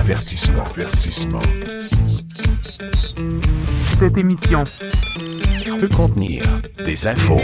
Cette émission peut contenir des infos,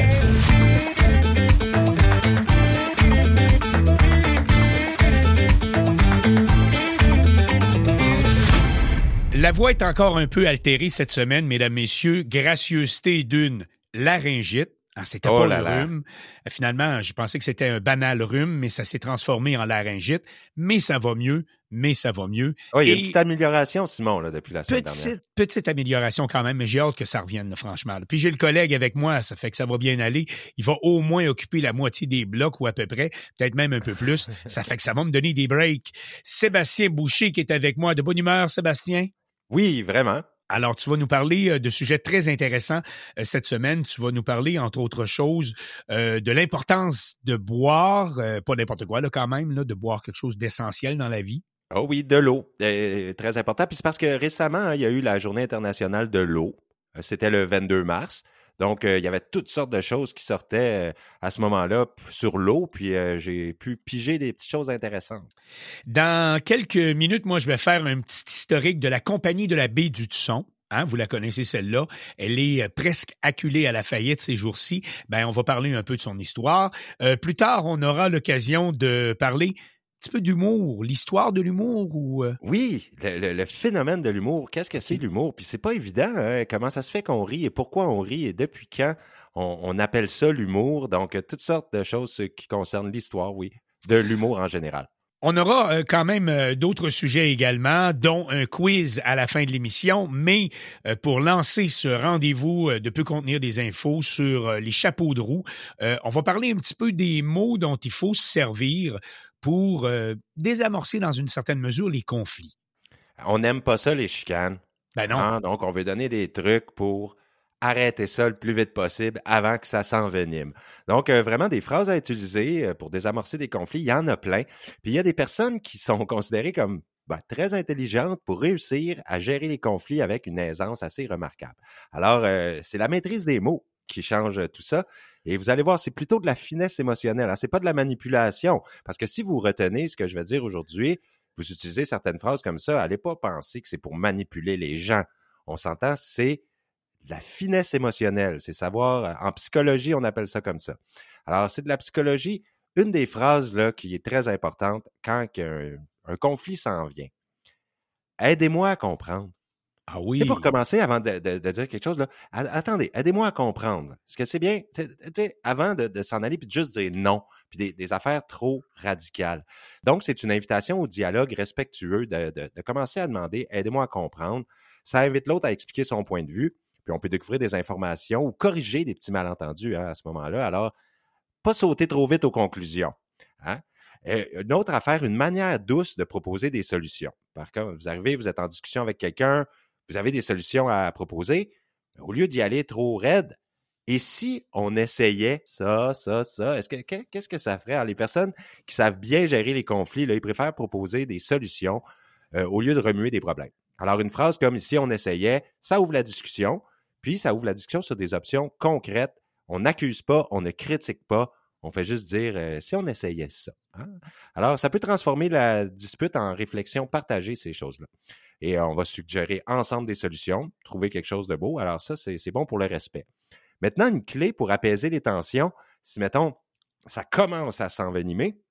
La voix est encore un peu altérée cette semaine, mesdames, messieurs. Gracieuseté d'une laryngite. Ah, c'était pas le rhume. Finalement, je pensais que c'était un banal rhume, mais ça s'est transformé en laryngite. Mais ça va mieux. Oui, il y a une petite amélioration, Simon, là, depuis la semaine dernière. Petite amélioration quand même, mais j'ai hâte que ça revienne, là, franchement. Puis j'ai le collègue avec moi, ça fait que ça va bien aller. Il va au moins occuper la moitié des blocs ou à peu près, peut-être même un peu plus. Ça fait que ça va me donner des breaks. Sébastien Boucher qui est avec moi. De bonne humeur, Sébastien? Oui, vraiment. Alors, tu vas nous parler de sujets très intéressants cette semaine. Tu vas nous parler, entre autres choses, de l'importance de boire, pas n'importe quoi là quand même, là, de boire quelque chose d'essentiel dans la vie. Oh oui, de l'eau, très important. Puis c'est parce que récemment, il y a eu la Journée internationale de l'eau. C'était le 22 mars. Donc, il y avait toutes sortes de choses qui sortaient à ce moment-là sur l'eau, puis j'ai pu piger des petites choses intéressantes. Dans quelques minutes, moi, je vais faire un petit historique de la Compagnie de la baie du Tusson. Hein, vous la connaissez celle-là. Elle est presque acculée à la faillite ces jours-ci. Ben, on va parler un peu de son histoire. Plus tard, on aura l'occasion de parler un petit peu d'humour, l'histoire de l'humour ou... Oui, le phénomène de l'humour. Qu'est-ce que c'est l'humour? Puis c'est pas évident, hein? Comment ça se fait qu'on rit et pourquoi on rit et depuis quand on appelle ça l'humour. Donc, toutes sortes de choses qui concernent l'histoire, oui, de l'humour en général. On aura quand même d'autres sujets également, dont un quiz à la fin de l'émission, mais pour lancer ce rendez-vous de peut contenir des infos sur les chapeaux de roue, on va parler un petit peu des mots dont il faut se servir pour désamorcer dans une certaine mesure les conflits. On n'aime pas ça, les chicanes. Ben non. Hein? Donc, on veut donner des trucs pour arrêter ça le plus vite possible avant que ça s'envenime. Donc, vraiment des phrases à utiliser pour désamorcer des conflits, il y en a plein. Puis, il y a des personnes qui sont considérées comme très intelligentes pour réussir à gérer les conflits avec une aisance assez remarquable. Alors, c'est la maîtrise des mots qui change tout ça. Et vous allez voir, c'est plutôt de la finesse émotionnelle. Hein? C'est pas de la manipulation. Parce que si vous retenez ce que je vais dire aujourd'hui, vous utilisez certaines phrases comme ça, allez pas penser que c'est pour manipuler les gens. On s'entend, c'est de la finesse émotionnelle. C'est savoir, en psychologie, on appelle ça comme ça. Alors, c'est de la psychologie. Une des phrases là, qui est très importante quand un conflit s'en vient. Aidez-moi à comprendre. Ah oui. Et pour commencer, avant de dire quelque chose, là, attendez, aidez-moi à comprendre. Parce que c'est bien, tu sais, avant de s'en aller puis de juste dire non, puis des affaires trop radicales. Donc, c'est une invitation au dialogue respectueux de commencer à demander « aidez-moi à comprendre ». Ça invite l'autre à expliquer son point de vue, puis on peut découvrir des informations ou corriger des petits malentendus à ce moment-là. Alors, pas sauter trop vite aux conclusions. Hein? Une autre affaire, une manière douce de proposer des solutions. Par contre, vous arrivez, vous êtes en discussion avec quelqu'un, vous avez des solutions à proposer, au lieu d'y aller trop raide, et si on essayait ça, qu'est-ce que ça ferait? Alors, les personnes qui savent bien gérer les conflits, là, ils préfèrent proposer des solutions au lieu de remuer des problèmes. Alors, une phrase comme « si on essayait », ça ouvre la discussion, puis ça ouvre la discussion sur des options concrètes. On n'accuse pas, on ne critique pas, on fait juste dire « si on essayait ça hein? ». Alors, ça peut transformer la dispute en réflexion partagée, ces choses-là. Et on va suggérer ensemble des solutions, trouver quelque chose de beau. Alors ça, c'est bon pour le respect. Maintenant, une clé pour apaiser les tensions, si, mettons, ça commence à s'envenimer,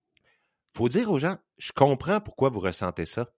il faut dire aux gens, je comprends pourquoi vous ressentez ça.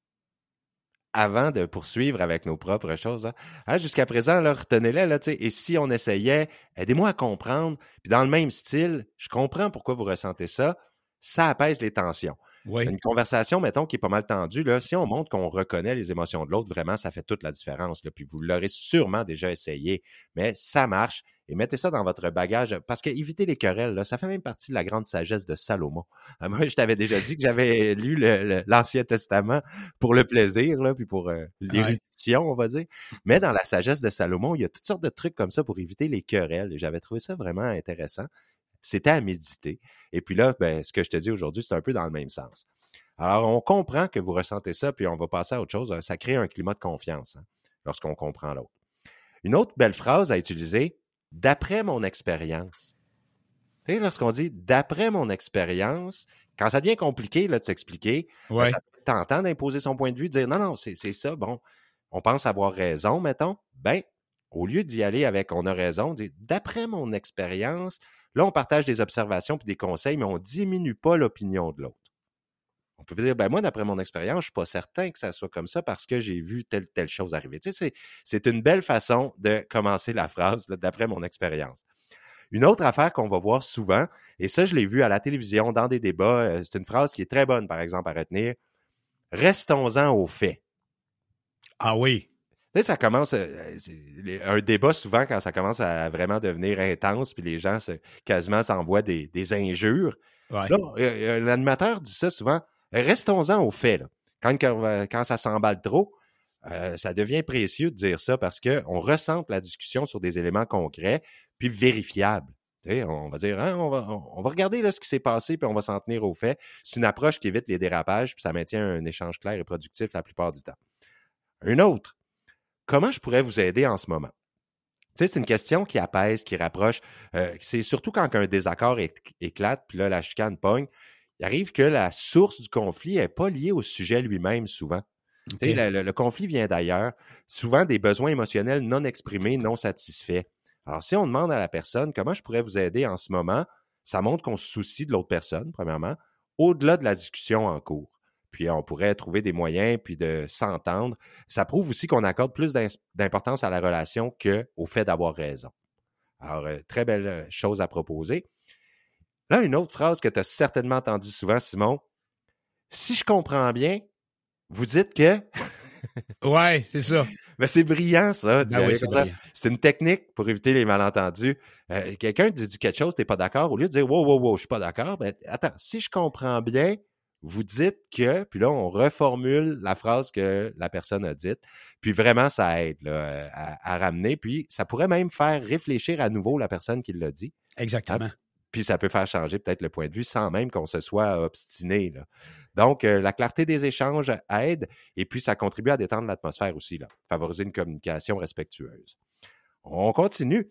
Avant de poursuivre avec nos propres choses. Hein, jusqu'à présent, là, retenez-les, là, et si on essayait, aidez-moi à comprendre, puis dans le même style, je comprends pourquoi vous ressentez ça, ça apaise les tensions. Oui. Une conversation, mettons, qui est pas mal tendue, là, si on montre qu'on reconnaît les émotions de l'autre, vraiment, ça fait toute la différence. Là, puis vous l'aurez sûrement déjà essayé, mais ça marche. Et mettez ça dans votre bagage, parce que éviter les querelles, là, ça fait même partie de la grande sagesse de Salomon. Moi, je t'avais déjà dit que j'avais lu l'Ancien Testament pour le plaisir, là, puis pour l'érudition, on va dire. Mais dans la sagesse de Salomon, il y a toutes sortes de trucs comme ça pour éviter les querelles. Et j'avais trouvé ça vraiment intéressant. C'était à méditer. Et puis là, ce que je te dis aujourd'hui, c'est un peu dans le même sens. Alors, on comprend que vous ressentez ça, puis on va passer à autre chose. Ça crée un climat de confiance lorsqu'on comprend l'autre. Une autre belle phrase à utiliser, d'après mon expérience. Tu sais, lorsqu'on dit d'après mon expérience, quand ça devient compliqué là, de s'expliquer, ça peut être tentant d'imposer son point de vue, de dire non, c'est ça, bon, on pense avoir raison, mettons, ben, au lieu d'y aller avec on a raison, dire d'après mon expérience, là, on partage des observations puis des conseils, mais on ne diminue pas l'opinion de l'autre. On peut dire, ben moi, d'après mon expérience, je ne suis pas certain que ça soit comme ça parce que j'ai vu telle chose arriver. Tu sais, c'est une belle façon de commencer la phrase, là, d'après mon expérience. Une autre affaire qu'on va voir souvent, et ça, je l'ai vu à la télévision, dans des débats, c'est une phrase qui est très bonne, par exemple, à retenir. Restons-en aux faits. Ah oui. Tu sais, ça commence, un débat souvent, quand ça commence à vraiment devenir intense, puis les gens quasiment s'envoient des injures. Ouais. Là, l'animateur dit ça souvent, restons-en aux faits. Là. Quand ça s'emballe trop, ça devient précieux de dire ça parce qu'on recentre la discussion sur des éléments concrets puis vérifiables. Tu sais, on va dire, hein, on va regarder là, ce qui s'est passé puis on va s'en tenir aux faits. C'est une approche qui évite les dérapages puis ça maintient un échange clair et productif la plupart du temps. Un autre, comment je pourrais vous aider en ce moment? Tu sais, c'est une question qui apaise, qui rapproche. C'est surtout quand un désaccord éclate puis là, la chicane pogne. Il arrive que la source du conflit n'est pas liée au sujet lui-même souvent. Okay. Tu sais, le conflit vient d'ailleurs, souvent des besoins émotionnels non exprimés, non satisfaits. Alors, si on demande à la personne comment je pourrais vous aider en ce moment, ça montre qu'on se soucie de l'autre personne, premièrement, au-delà de la discussion en cours. Puis, on pourrait trouver des moyens puis de s'entendre. Ça prouve aussi qu'on accorde plus d'importance à la relation qu'au fait d'avoir raison. Alors, très belle chose à proposer. Là, une autre phrase que tu as certainement entendue souvent, Simon. Si je comprends bien, vous dites que... Ouais, c'est ça. Mais c'est brillant, ça. Ben oui, c'est brillant. C'est une technique pour éviter les malentendus. Quelqu'un te dit quelque chose, tu n'es pas d'accord, au lieu de dire « wow, je suis pas d'accord », ben attends, si je comprends bien, vous dites que, puis là, on reformule la phrase que la personne a dite, puis vraiment, ça aide là, à ramener, puis ça pourrait même faire réfléchir à nouveau la personne qui l'a dit. Exactement. Puis ça peut faire changer peut-être le point de vue sans même qu'on se soit obstiné. Là. Donc, la clarté des échanges aide et puis ça contribue à détendre l'atmosphère aussi, là, favoriser une communication respectueuse. On continue.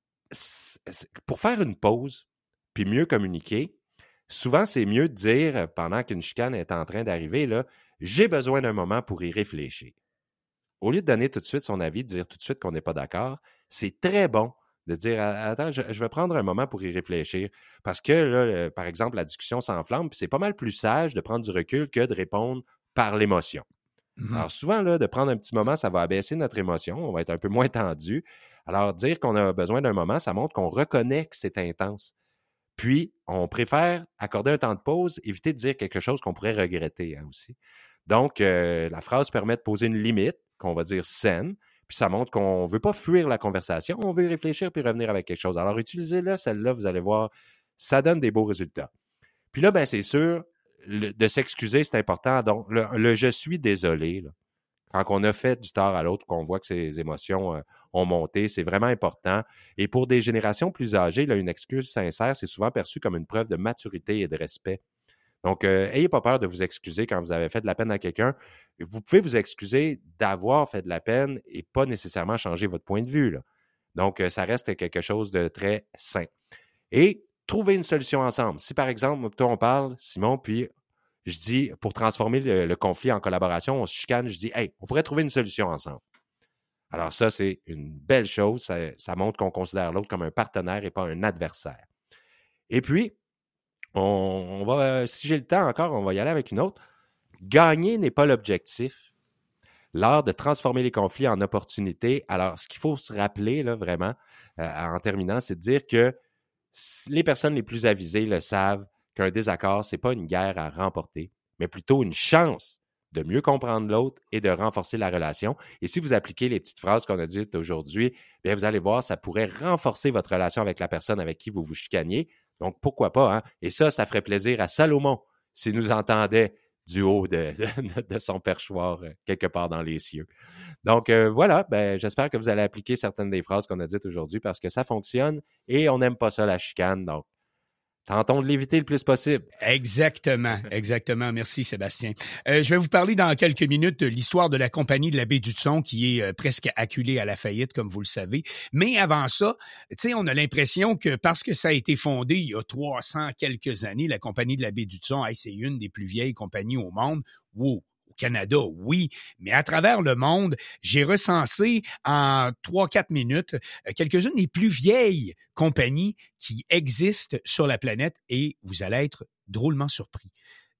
Pour faire une pause puis mieux communiquer, souvent, c'est mieux de dire, pendant qu'une chicane est en train d'arriver, là, j'ai besoin d'un moment pour y réfléchir. Au lieu de donner tout de suite son avis, de dire tout de suite qu'on n'est pas d'accord, c'est très bon de dire, attends, je vais prendre un moment pour y réfléchir. Parce que, là, par exemple, la discussion s'enflamme, puis c'est pas mal plus sage de prendre du recul que de répondre par l'émotion. Mm-hmm. Alors, souvent, là, de prendre un petit moment, ça va abaisser notre émotion, on va être un peu moins tendu. Alors, dire qu'on a besoin d'un moment, ça montre qu'on reconnaît que c'est intense. Puis, on préfère accorder un temps de pause, éviter de dire quelque chose qu'on pourrait regretter aussi. Donc, la phrase permet de poser une limite, qu'on va dire saine, puis ça montre qu'on ne veut pas fuir la conversation, on veut y réfléchir puis revenir avec quelque chose. Alors, utilisez-la, celle-là, vous allez voir, ça donne des beaux résultats. Puis là, bien, c'est sûr, de s'excuser, c'est important. Donc, le je suis désolé, là, quand on a fait du tort à l'autre, qu'on voit que ses émotions ont monté, c'est vraiment important. Et pour des générations plus âgées, là, une excuse sincère, c'est souvent perçu comme une preuve de maturité et de respect. Donc, ayez pas peur de vous excuser quand vous avez fait de la peine à quelqu'un. Vous pouvez vous excuser d'avoir fait de la peine et pas nécessairement changer votre point de vue, là. Donc, ça reste quelque chose de très sain. Et trouver une solution ensemble. Si, par exemple, toi, on parle, Simon, puis je dis, pour transformer le conflit en collaboration, on se chicane, je dis, hey, on pourrait trouver une solution ensemble. Alors ça, c'est une belle chose. Ça montre qu'on considère l'autre comme un partenaire et pas un adversaire. Et puis, on va, si j'ai le temps encore, on va y aller avec une autre. Gagner n'est pas l'objectif. L'art de transformer les conflits en opportunités. Alors, ce qu'il faut se rappeler, là, vraiment, en terminant, c'est de dire que les personnes les plus avisées le savent qu'un désaccord, ce n'est pas une guerre à remporter, mais plutôt une chance de mieux comprendre l'autre et de renforcer la relation. Et si vous appliquez les petites phrases qu'on a dites aujourd'hui, bien, vous allez voir, ça pourrait renforcer votre relation avec la personne avec qui vous vous chicaniez. Donc, pourquoi pas, hein? Et ça ferait plaisir à Salomon s'il nous entendait du haut de son perchoir quelque part dans les cieux. Donc, voilà, ben, j'espère que vous allez appliquer certaines des phrases qu'on a dites aujourd'hui parce que ça fonctionne et on n'aime pas ça, la chicane. Donc, Tentons de l'éviter le plus possible. Exactement. Merci Sébastien. Je vais vous parler dans quelques minutes de l'histoire de la Compagnie de la baie d'Hudson qui est presque acculée à la faillite, comme vous le savez. Mais avant ça, tu sais, on a l'impression que parce que ça a été fondé il y a 300 quelques années, la Compagnie de la baie d'Hudson, c'est une des plus vieilles compagnies au monde. Wow! Canada, oui, mais à travers le monde, j'ai recensé en 3-4 minutes quelques-unes des plus vieilles compagnies qui existent sur la planète et vous allez être drôlement surpris.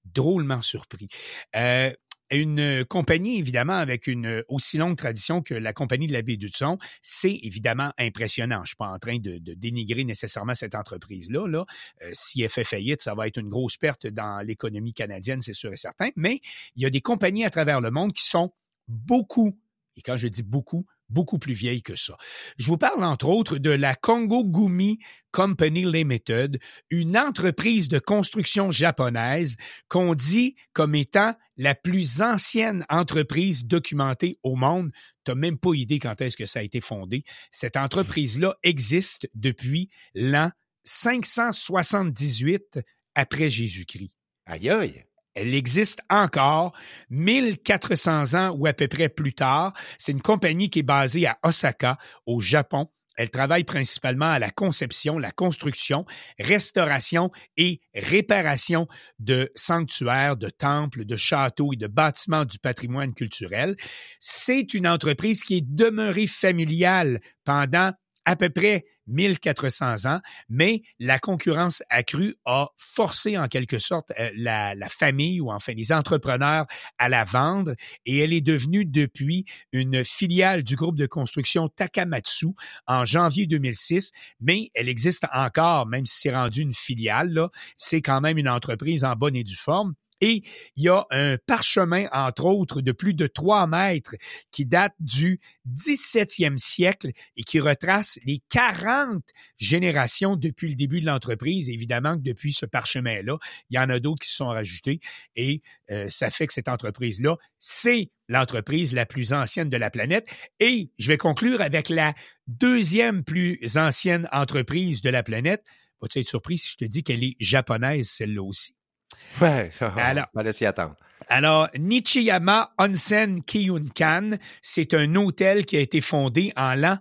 Une compagnie, évidemment, avec une aussi longue tradition que la Compagnie de la baie d'Hudson, c'est évidemment impressionnant. Je suis pas en train de dénigrer nécessairement cette entreprise-là. Si elle fait faillite, ça va être une grosse perte dans l'économie canadienne, c'est sûr et certain. Mais il y a des compagnies à travers le monde qui sont beaucoup, et quand je dis beaucoup plus vieilles que ça. Je vous parle entre autres de la Kongo Gumi Company Limited, une entreprise de construction japonaise qu'on dit comme étant la plus ancienne entreprise documentée au monde. Tu n'as même pas idée quand est-ce que ça a été fondé. Cette entreprise-là existe depuis l'an 578 après Jésus-Christ. Aïe aïe! Elle existe encore 1400 ans ou à peu près plus tard. C'est une compagnie qui est basée à Osaka, au Japon. Elle travaille principalement à la conception, la construction, restauration et réparation de sanctuaires, de temples, de châteaux et de bâtiments du patrimoine culturel. C'est une entreprise qui est demeurée familiale pendant à peu près 1400 ans, mais la concurrence accrue a forcé en quelque sorte la famille ou enfin les entrepreneurs à la vendre et elle est devenue depuis une filiale du groupe de construction Takamatsu en janvier 2006, mais elle existe encore, même si c'est rendu une filiale, là, c'est quand même une entreprise en bonne et due forme. Et il y a un parchemin, entre autres, de plus de 3 mètres qui date du 17e siècle et qui retrace les 40 générations depuis le début de l'entreprise. Évidemment que depuis ce parchemin-là, il y en a d'autres qui se sont rajoutés et ça fait que cette entreprise-là, c'est l'entreprise la plus ancienne de la planète. Et je vais conclure avec la deuxième plus ancienne entreprise de la planète. Vas-tu être surpris si je te dis qu'elle est japonaise, celle-là aussi? Ouais, on va laisser attendre. Alors, Nichiyama Onsen Kyunkan, c'est un hôtel qui a été fondé en l'an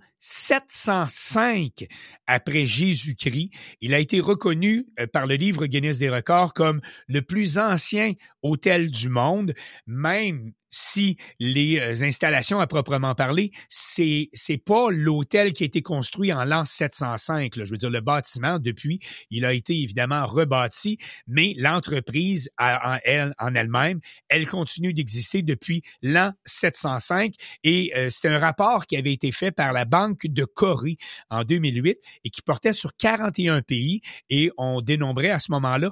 705 après Jésus-Christ. Il a été reconnu par le livre Guinness des records comme le plus ancien hôtel du monde, même si les installations à proprement parler, c'est pas l'hôtel qui a été construit en l'an 705. Là. Je veux dire, le bâtiment, depuis, il a été évidemment rebâti, mais l'entreprise en elle-même, elle continue d'exister depuis l'an 705 et c'est un rapport qui avait été fait par la Banque de Corée en 2008 et qui portait sur 41 pays et on dénombrait à ce moment-là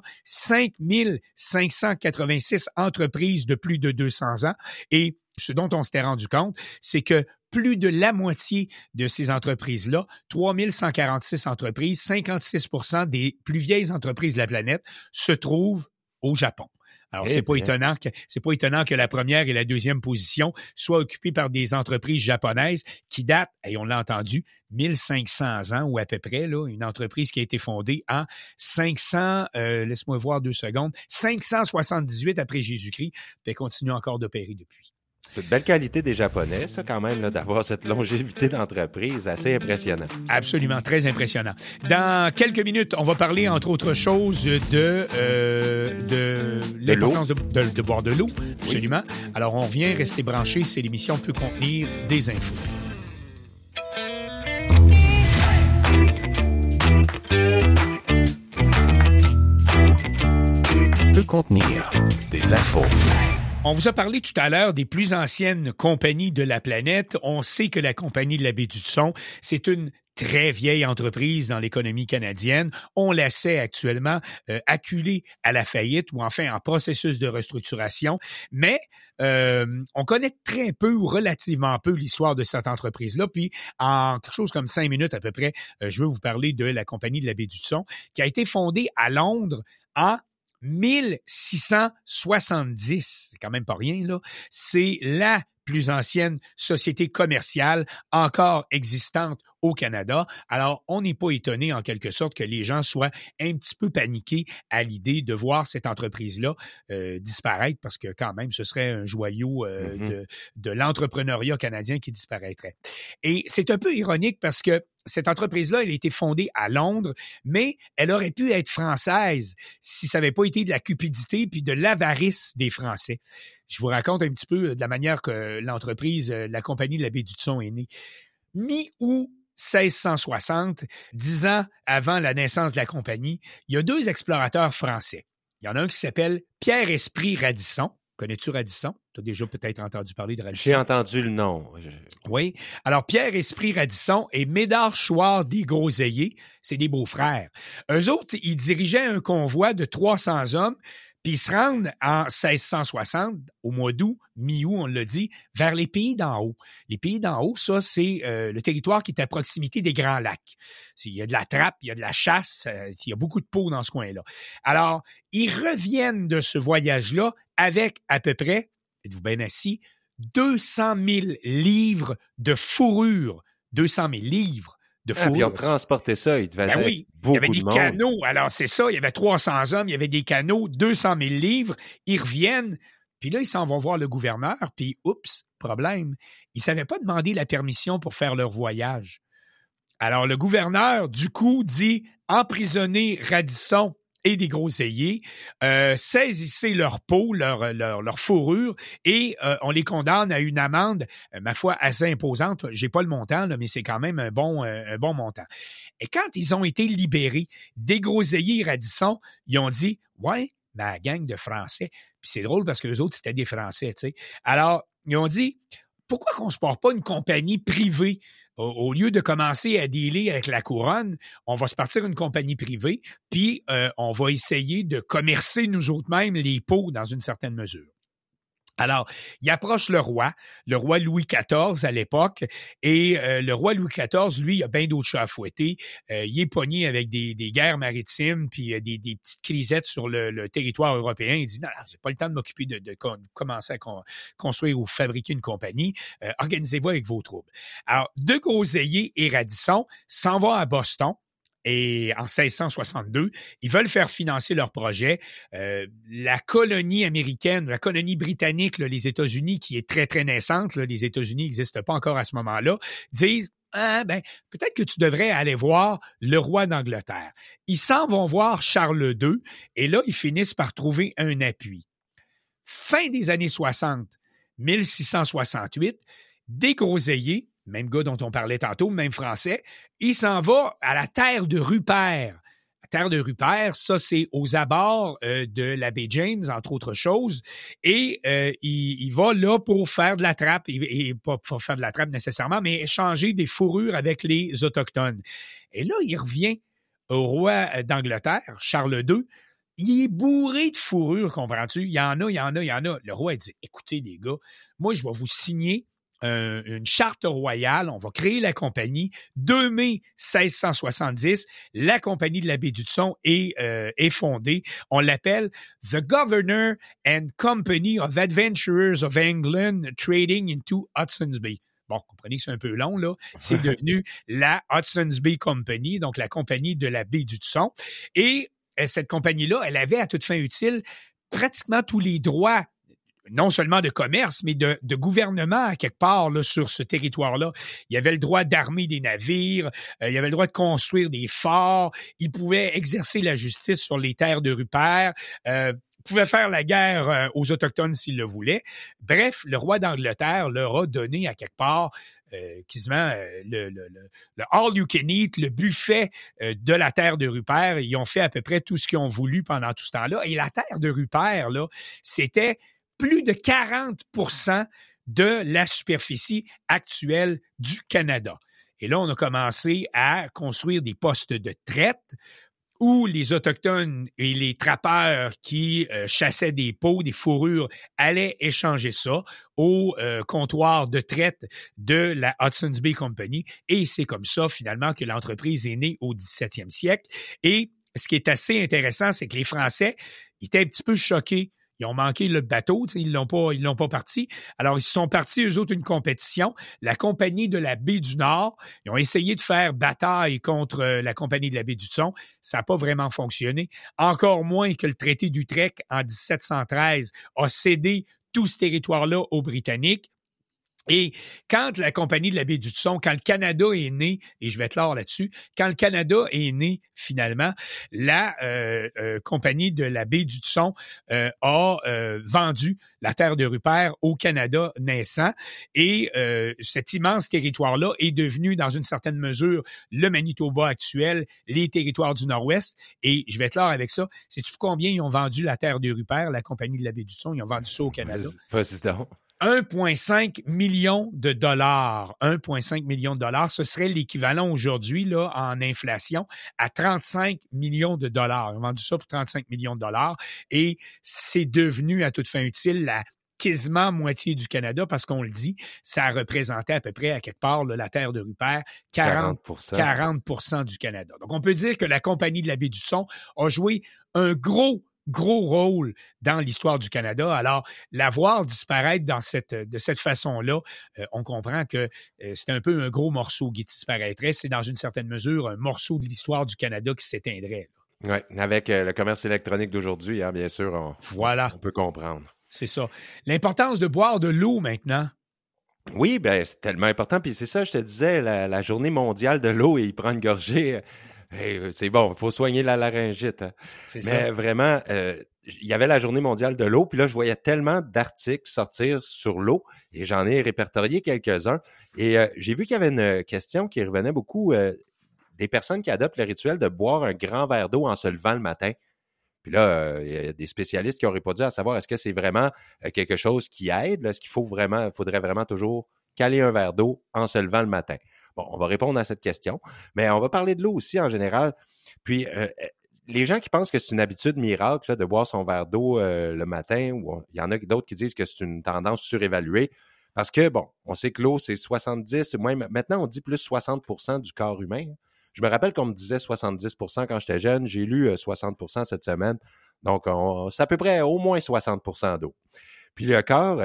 5586 entreprises de plus de 200 ans. Et ce dont on s'était rendu compte, c'est que plus de la moitié de ces entreprises-là, 3146 entreprises, 56% des plus vieilles entreprises de la planète, se trouvent au Japon. Alors, c'est pas étonnant que la première et la deuxième position soient occupées par des entreprises japonaises qui datent, et on l'a entendu, 1500 ans ou à peu près, là, une entreprise qui a été fondée en laisse-moi voir 2 secondes, 578 après Jésus-Christ, puis elle continue encore d'opérer depuis. C'est une belle qualité des Japonais, ça, quand même, là, d'avoir cette longévité d'entreprise. Assez impressionnant. Absolument, très impressionnant. Dans quelques minutes, on va parler, entre autres choses, de l'importance de boire de l'eau. Absolument. Oui. Alors, on revient, restez branchés. C'est l'émission peut contenir des infos. Peut contenir des infos. On vous a parlé tout à l'heure des plus anciennes compagnies de la planète. On sait que la Compagnie de la baie d'Hudson, c'est une très vieille entreprise dans l'économie canadienne. On la sait actuellement acculée à la faillite ou enfin en processus de restructuration. Mais on connaît très peu ou relativement peu l'histoire de cette entreprise-là. Puis en quelque chose comme 5 minutes à peu près, je veux vous parler de la Compagnie de la baie d'Hudson qui a été fondée à Londres en 1670, c'est quand même pas rien, là. C'est la plus ancienne société commerciale encore existante au Canada. Alors, on n'est pas étonné en quelque sorte que les gens soient un petit peu paniqués à l'idée de voir cette entreprise-là disparaître parce que quand même, ce serait un joyau de l'entrepreneuriat canadien qui disparaîtrait. Et c'est un peu ironique parce que cette entreprise-là, elle a été fondée à Londres, mais elle aurait pu être française si ça n'avait pas été de la cupidité puis de l'avarice des Français. Je vous raconte un petit peu de la manière que l'entreprise, la compagnie de la Baie du Thon est née. Mi-août 1660, 10 ans avant la naissance de la compagnie, il y a 2 explorateurs français. Il y en a un qui s'appelle Pierre-Esprit Radisson. Connais-tu Radisson? Tu as déjà peut-être entendu parler de Radisson. J'ai entendu le nom. Oui. Alors, Pierre-Esprit Radisson et Médard Chouard des Groseilliers, c'est des beaux-frères. Eux autres, ils dirigeaient un convoi de 300 hommes, puis ils se rendent en 1660, au mois d'août, mi-août, on l'a dit, vers les pays d'en haut. Les pays d'en haut, ça, c'est le territoire qui est à proximité des Grands Lacs. Il y a de la trappe, il y a de la chasse, il y a beaucoup de peaux dans ce coin-là. Alors, ils reviennent de ce voyage-là avec à peu près, êtes-vous bien assis, 200 000 livres de fourrure. 200 000 livres de fourrure. Puis on transportait ça, il devait être beaucoup de monde. Il y avait des canots, alors c'est ça, il y avait 300 hommes, il y avait des canots, 200 000 livres, ils reviennent, puis là, ils s'en vont voir le gouverneur, puis oups, problème, ils ne savaient pas demander la permission pour faire leur voyage. Alors le gouverneur, du coup, dit emprisonner Radisson et des Groseilliers, saisissez leur peau, leur fourrure, et on les condamne à une amende, ma foi, assez imposante. J'ai pas le montant, là, mais c'est quand même un bon montant. Et quand ils ont été libérés, des Groseilliers et Radisson, ils ont dit « Ouais, ma gang de Français. » Puis c'est drôle parce que les autres, c'était des Français, tu sais. Alors, ils ont dit « Pourquoi qu'on se porte pas une compagnie privée? » Au lieu de commencer à dealer avec la couronne, on va se partir une compagnie privée, puis on va essayer de commercer nous autres-mêmes les peaux dans une certaine mesure. Alors, il approche le roi Louis XIV à l'époque, et le roi Louis XIV, lui, il a bien d'autres chats à fouetter. Il est pogné avec des guerres maritimes, puis des petites crisettes sur le territoire européen. Il dit, non, j'ai pas le temps de m'occuper de commencer à construire ou fabriquer une compagnie. Organisez-vous avec vos troupes. Alors, de Groseilliers et Radisson s'en vont à Boston. Et en 1662, ils veulent faire financer leur projet. La colonie américaine, la colonie britannique, là, les États-Unis, qui est très, très naissante, là, les États-Unis n'existent pas encore à ce moment-là, disent peut-être que tu devrais aller voir le roi d'Angleterre. Ils s'en vont voir Charles II, et là, ils finissent par trouver un appui. Fin des années 60, 1668, des Groseilliers, même gars dont on parlait tantôt, même français, il s'en va à la terre de Rupert. La terre de Rupert, ça, c'est aux abords de la baie James, entre autres choses, et il va là pour faire de la trappe, et pas pour faire de la trappe nécessairement, mais échanger des fourrures avec les Autochtones. Et là, il revient au roi d'Angleterre, Charles II. Il est bourré de fourrures, comprends-tu? Il y en a. Le roi dit, écoutez les gars, moi, je vais vous signer une charte royale, on va créer la compagnie. 2 mai 1670, la compagnie de la baie du Thon est fondée. On l'appelle The Governor and Company of Adventurers of England Trading into Hudson's Bay. Bon, comprenez que c'est un peu long, là. C'est devenu la Hudson's Bay Company, donc la compagnie de la baie du Thon. Et cette compagnie-là, elle avait à toute fin utile pratiquement tous les droits, non seulement de commerce, mais de gouvernement à quelque part là, sur ce territoire-là. Il y avait le droit d'armer des navires, il y avait le droit de construire des forts, il pouvait exercer la justice sur les terres de Rupert, pouvait faire la guerre aux Autochtones s'il le voulait. Bref, le roi d'Angleterre leur a donné à quelque part quasiment le all you can eat, le buffet de la terre de Rupert. Ils ont fait à peu près tout ce qu'ils ont voulu pendant tout ce temps-là. Et la terre de Rupert, là, c'était plus de 40% de la superficie actuelle du Canada. Et là, on a commencé à construire des postes de traite où les Autochtones et les trappeurs qui chassaient des peaux, des fourrures, allaient échanger ça au comptoir de traite de la Hudson's Bay Company. Et c'est comme ça, finalement, que l'entreprise est née au 17e siècle. Et ce qui est assez intéressant, c'est que les Français étaient un petit peu choqués. Ils ont manqué le bateau, ils l'ont pas parti. Alors, ils sont partis, eux autres, une compétition. La compagnie de la baie du Nord, ils ont essayé de faire bataille contre la compagnie de la baie du Son. Ça n'a pas vraiment fonctionné. Encore moins que le traité d'Utrecht en 1713 a cédé tout ce territoire-là aux Britanniques. Et quand la compagnie de la baie du Son, quand le Canada est né, et je vais être là là-dessus, quand le Canada est né, finalement, la compagnie de la baie du Son a vendu la terre de Rupert au Canada naissant. Et cet immense territoire-là est devenu, dans une certaine mesure, le Manitoba actuel, les territoires du Nord-Ouest. Et je vais être là avec ça. Sais-tu pour combien ils ont vendu la terre de Rupert, la compagnie de la baie du Son? Ils ont vendu ça au Canada. Vas-y donc. 1,5 million de dollars. 1,5 million de dollars, ce serait l'équivalent aujourd'hui, là, en inflation, à 35 millions de dollars. Ils ont vendu ça pour 35 millions de dollars et c'est devenu, à toute fin utile, la quasiment moitié du Canada, parce qu'on le dit, ça représentait à peu près, à quelque part, là, la terre de Rupert, 40% du Canada. Donc, on peut dire que la compagnie de la baie du Son a joué un gros rôle dans l'histoire du Canada. Alors, la voir disparaître de cette façon-là, on comprend que c'est un peu un gros morceau qui disparaîtrait. C'est dans une certaine mesure un morceau de l'histoire du Canada qui s'éteindrait. Oui, avec le commerce électronique d'aujourd'hui, hein, bien sûr, on peut comprendre. C'est ça. L'importance de boire de l'eau maintenant. Oui, ben c'est tellement important. Puis c'est ça, je te disais, la journée mondiale de l'eau, et il prend une gorgée. C'est bon, il faut soigner la laryngite. Hein. Mais ça. Vraiment, il y avait la journée mondiale de l'eau, puis là, je voyais tellement d'articles sortir sur l'eau, et j'en ai répertorié quelques-uns. Et j'ai vu qu'il y avait une question qui revenait beaucoup des personnes qui adoptent le rituel de boire un grand verre d'eau en se levant le matin. Puis là, il y a des spécialistes qui ont répondu à savoir est-ce que c'est vraiment quelque chose qui aide? Là? Est-ce qu'il faudrait vraiment toujours caler un verre d'eau en se levant le matin? Bon, on va répondre à cette question, mais on va parler de l'eau aussi en général. Puis, les gens qui pensent que c'est une habitude miracle là, de boire son verre d'eau le matin, ou il y en a d'autres qui disent que c'est une tendance surévaluée, parce que, bon, on sait que l'eau, c'est 70, maintenant on dit plus 60% du corps humain. Je me rappelle qu'on me disait 70% quand j'étais jeune. J'ai lu 60% cette semaine. Donc, c'est à peu près au moins 60% d'eau. Puis le corps,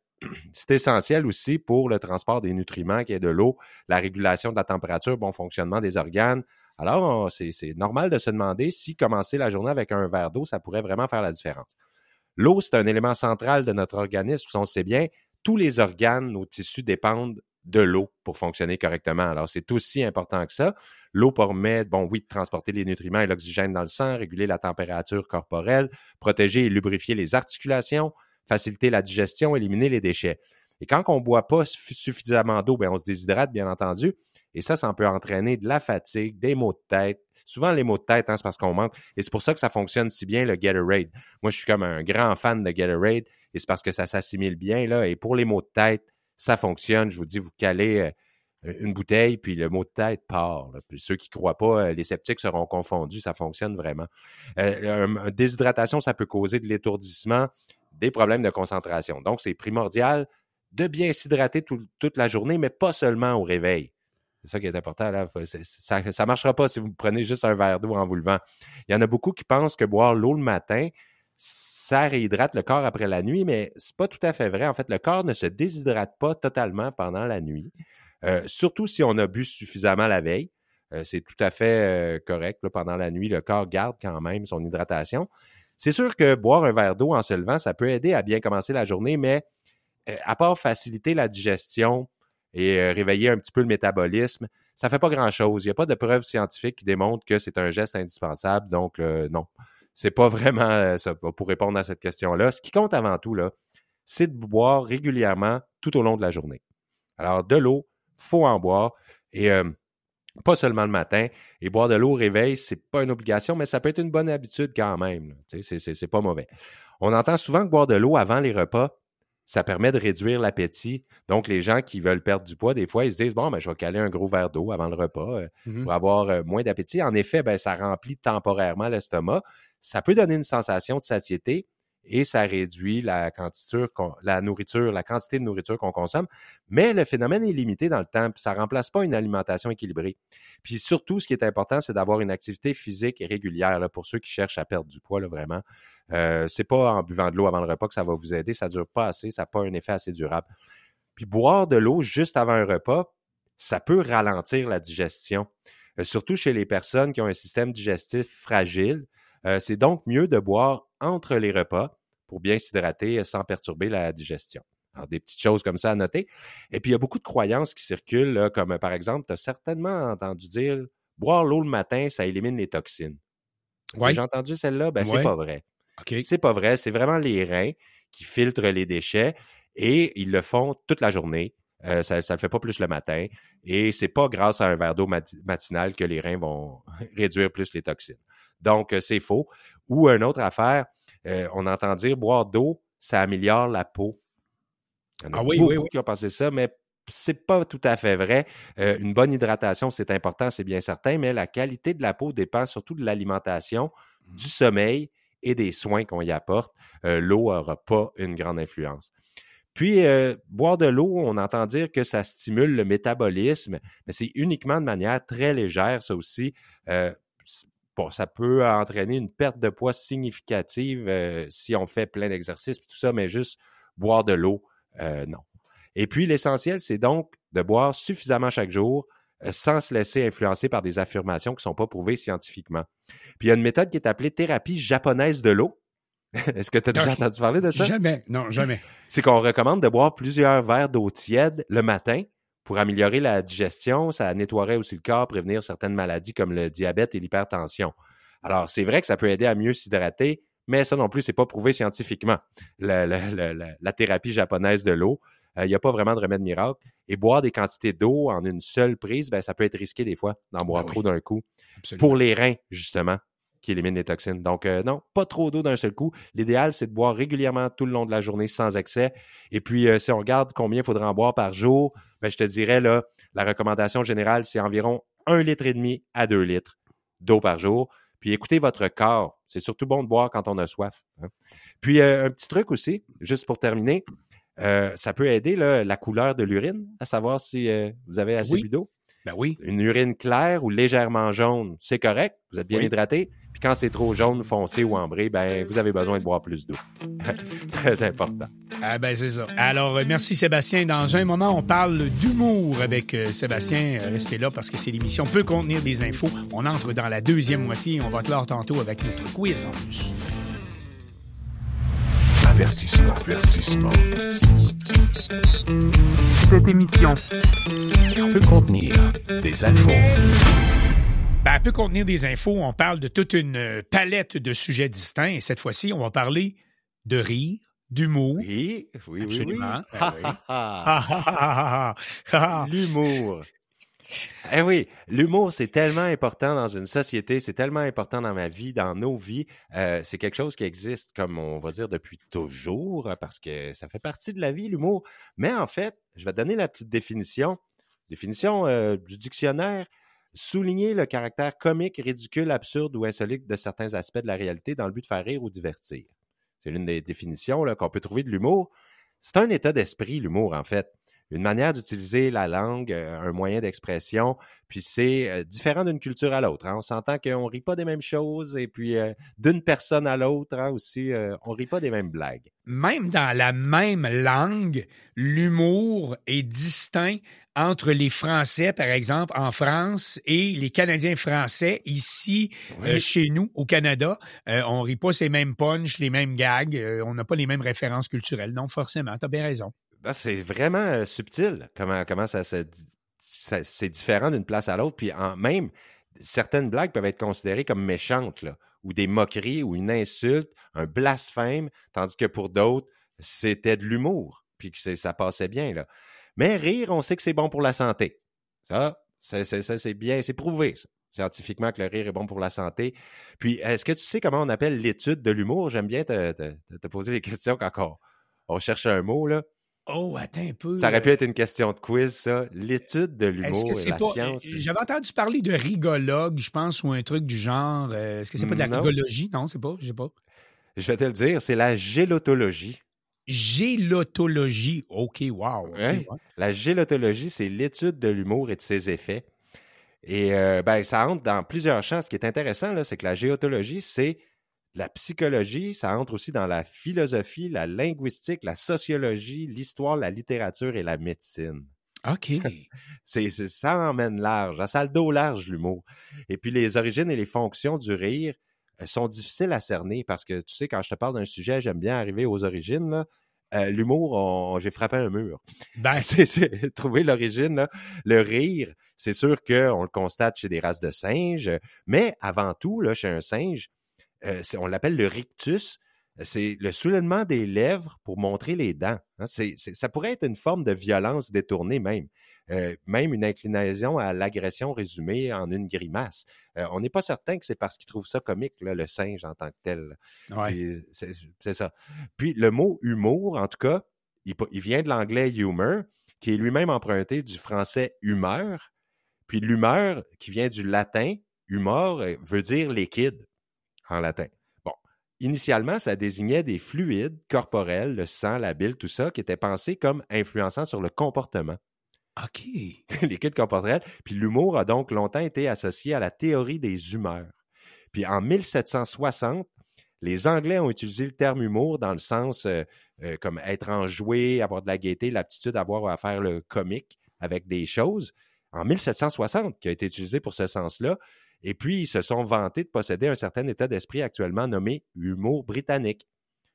c'est essentiel aussi pour le transport des nutriments qui est de l'eau, la régulation de la température, bon fonctionnement des organes. Alors, c'est normal de se demander si commencer la journée avec un verre d'eau, ça pourrait vraiment faire la différence. L'eau, c'est un élément central de notre organisme. On le sait bien, tous les organes, nos tissus dépendent de l'eau pour fonctionner correctement. Alors, c'est aussi important que ça. L'eau permet, de transporter les nutriments et l'oxygène dans le sang, réguler la température corporelle, protéger et lubrifier les articulations, faciliter la digestion, éliminer les déchets. Et quand on ne boit pas suffisamment d'eau, on se déshydrate, bien entendu. Et ça peut entraîner de la fatigue, des maux de tête. Souvent, les maux de tête, c'est parce qu'on manque. Et c'est pour ça que ça fonctionne si bien, le Gatorade. Moi, je suis comme un grand fan de Gatorade. Et c'est parce que ça s'assimile bien, là. Et pour les maux de tête, ça fonctionne. Je vous dis, vous calez une bouteille, puis le mot de tête part. Là. Puis ceux qui ne croient pas, les sceptiques seront confondus. Ça fonctionne vraiment. Déshydratation, ça peut causer de l'étourdissement, des problèmes de concentration. Donc, c'est primordial de bien s'hydrater toute la journée, mais pas seulement au réveil. C'est ça qui est important. Là. Ça ne marchera pas si vous prenez juste un verre d'eau en vous levant. Il y en a beaucoup qui pensent que boire l'eau le matin, ça réhydrate le corps après la nuit, mais c'est pas tout à fait vrai. En fait, le corps ne se déshydrate pas totalement pendant la nuit, surtout si on a bu suffisamment la veille. C'est tout à fait correct. Là, pendant la nuit, le corps garde quand même son hydratation. C'est sûr que boire un verre d'eau en se levant, ça peut aider à bien commencer la journée, mais à part faciliter la digestion et réveiller un petit peu le métabolisme, ça ne fait pas grand-chose. Il n'y a pas de preuves scientifiques qui démontrent que c'est un geste indispensable. Donc, non, c'est pas vraiment ça pour répondre à cette question-là. Ce qui compte avant tout, là, c'est de boire régulièrement tout au long de la journée. Alors, de l'eau, il faut en boire. Et pas seulement le matin. Et boire de l'eau au réveil, c'est pas une obligation, mais ça peut être une bonne habitude quand même. C'est pas mauvais. On entend souvent que boire de l'eau avant les repas, ça permet de réduire l'appétit. Donc, les gens qui veulent perdre du poids, des fois, ils se disent, je vais caler un gros verre d'eau avant le repas pour avoir moins d'appétit. En effet, ça remplit temporairement l'estomac. Ça peut donner une sensation de satiété, et ça réduit la quantité de nourriture qu'on consomme. Mais le phénomène est limité dans le temps, puis ça remplace pas une alimentation équilibrée. Puis surtout, ce qui est important, c'est d'avoir une activité physique régulière là, pour ceux qui cherchent à perdre du poids, là, vraiment. C'est pas en buvant de l'eau avant le repas que ça va vous aider, ça dure pas assez, ça n'a pas un effet assez durable. Puis boire de l'eau juste avant un repas, ça peut ralentir la digestion, surtout chez les personnes qui ont un système digestif fragile. C'est donc mieux de boire entre les repas pour bien s'hydrater sans perturber la digestion. Alors, des petites choses comme ça à noter. Et puis, il y a beaucoup de croyances qui circulent, là, comme par exemple, tu as certainement entendu dire « boire l'eau le matin, ça élimine les toxines ». Ouais. J'ai entendu celle-là? Ben, Ouais. c'est pas vrai. OK. C'est pas vrai. C'est vraiment les reins qui filtrent les déchets et ils le font toute la journée. Ça le fait pas plus le matin. Et c'est pas grâce à un verre d'eau matinal que les reins vont réduire plus les toxines. Donc, c'est faux. Ou une autre affaire, on entend dire boire d'eau, ça améliore la peau. Il y en a beaucoup qui ont pensé ça, mais c'est pas tout à fait vrai. Une bonne hydratation, c'est important, c'est bien certain, mais la qualité de la peau dépend surtout de l'alimentation, du sommeil et des soins qu'on y apporte. L'eau n'aura pas une grande influence. Puis, boire de l'eau, on entend dire que ça stimule le métabolisme, mais c'est uniquement de manière très légère, ça aussi. Bon, ça peut entraîner une perte de poids significative si on fait plein d'exercices et tout ça, mais juste boire de l'eau, non. Et puis, l'essentiel, c'est donc de boire suffisamment chaque jour sans se laisser influencer par des affirmations qui ne sont pas prouvées scientifiquement. Puis, il y a une méthode qui est appelée thérapie japonaise de l'eau. Est-ce que tu as déjà entendu parler de ça? Jamais. Non, jamais. C'est qu'on recommande de boire plusieurs verres d'eau tiède le matin pour améliorer la digestion. Ça nettoierait aussi le corps, prévenir certaines maladies comme le diabète et l'hypertension. Alors, c'est vrai que ça peut aider à mieux s'hydrater, mais ça non plus, c'est pas prouvé scientifiquement. La thérapie japonaise de l'eau, il n'y a pas vraiment de remède miracle. Et boire des quantités d'eau en une seule prise, ben, ça peut être risqué des fois d'en boire trop d'un coup. Absolument. Pour les reins, justement, qui éliminent les toxines. Donc, non, pas trop d'eau d'un seul coup. L'idéal, c'est de boire régulièrement tout le long de la journée sans excès. Et puis, si on regarde combien il faudra en boire par jour, ben, je te dirais, là, la recommandation générale, c'est environ 1,5 litre à 2 litres d'eau par jour. Puis, écoutez votre corps. C'est surtout bon de boire quand on a soif. Hein. Puis, un petit truc aussi, juste pour terminer, ça peut aider là, la couleur de l'urine, à savoir si vous avez assez bu d'eau. Ben oui. Une urine claire ou légèrement jaune, c'est correct, vous êtes bien hydraté. Puis quand c'est trop jaune, foncé ou ambré, ben vous avez besoin de boire plus d'eau. Très important. Ah ben c'est ça. Alors, merci Sébastien. Dans un moment, on parle d'humour avec Sébastien. Restez là parce que c'est l'émission peut contenir des infos. On entre dans la deuxième moitié et on va clore tantôt avec notre quiz en plus. Avertissement. Cette émission peut contenir des infos. Ben, elle peut contenir des infos. On parle de toute une palette de sujets distincts. Et cette fois-ci, on va parler de rire, d'humour. Oui. Absolument. L'humour. Eh oui, l'humour, c'est tellement important dans une société, c'est tellement important dans ma vie, dans nos vies. C'est quelque chose qui existe, comme on va dire, depuis toujours, parce que ça fait partie de la vie, l'humour. Mais en fait, je vais te donner la petite définition. Définition du dictionnaire. Souligner le caractère comique, ridicule, absurde ou insolite de certains aspects de la réalité dans le but de faire rire ou divertir. C'est l'une des définitions là, qu'on peut trouver de l'humour. C'est un état d'esprit, l'humour, en fait. Une manière d'utiliser la langue, un moyen d'expression, puis c'est différent d'une culture à l'autre. Hein. On s'entend qu'on ne rit pas des mêmes choses, et puis d'une personne à l'autre hein, aussi, on ne rit pas des mêmes blagues. Même dans la même langue, l'humour est distinct entre les Français, par exemple, en France, et les Canadiens français, ici, chez nous, au Canada. On ne rit pas ces mêmes punchs, les mêmes gags, on n'a pas les mêmes références culturelles. Non, forcément, tu as bien raison. Ben, c'est vraiment subtil comment ça c'est différent d'une place à l'autre. Puis même, certaines blagues peuvent être considérées comme méchantes, là, ou des moqueries, ou une insulte, un blasphème, tandis que pour d'autres, c'était de l'humour, puis que ça passait bien. Là. Mais rire, on sait que c'est bon pour la santé. Ça c'est bien, c'est prouvé, ça, scientifiquement, que le rire est bon pour la santé. Puis, est-ce que tu sais comment on appelle l'étude de l'humour? J'aime bien te poser des questions quand on cherche un mot, là. Oh, attends un peu. Ça aurait pu être une question de quiz, ça. L'étude de l'humour et la science. J'avais entendu parler de rigologue, je pense, ou un truc du genre. Est-ce que c'est pas de la rigologie? Non, c'est pas, je sais pas. Je vais te le dire, c'est la gélotologie. Gélotologie. OK, wow. Okay, ouais. La gélotologie, c'est l'étude de l'humour et de ses effets. Et ça entre dans plusieurs champs. Ce qui est intéressant, là, c'est que la géotologie, c'est de la psychologie, ça entre aussi dans la philosophie, la linguistique, la sociologie, l'histoire, la littérature et la médecine. OK. Ça emmène large, ça a le dos large, l'humour. Et puis, les origines et les fonctions du rire sont difficiles à cerner parce que, tu sais, quand je te parle d'un sujet, j'aime bien arriver aux origines, là. L'humour, j'ai frappé un mur. C'est trouver l'origine, là. Le rire, c'est sûr qu'on le constate chez des races de singes, mais avant tout, là, chez un singe, on l'appelle le rictus, c'est le soulèvement des lèvres pour montrer les dents. Hein. Ça pourrait être une forme de violence détournée même. Même une inclination à l'agression résumée en une grimace. On n'est pas certain que c'est parce qu'il trouve ça comique, là, le singe en tant que tel. Ouais. C'est ça. Puis le mot humour, en tout cas, il vient de l'anglais humor, qui est lui-même emprunté du français humeur. Puis l'humeur, qui vient du latin, humor, veut dire liquide en latin. Bon, initialement, ça désignait des fluides corporels, le sang, la bile, tout ça, qui étaient pensés comme influençant sur le comportement. OK. Liquide corporel. Puis l'humour a donc longtemps été associé à la théorie des humeurs. Puis en 1760, les Anglais ont utilisé le terme humour dans le sens comme être enjoué, avoir de la gaieté, l'aptitude à avoir à faire le comique avec des choses. En 1760, qui a été utilisé pour ce sens-là. Et puis, ils se sont vantés de posséder un certain état d'esprit actuellement nommé humour britannique.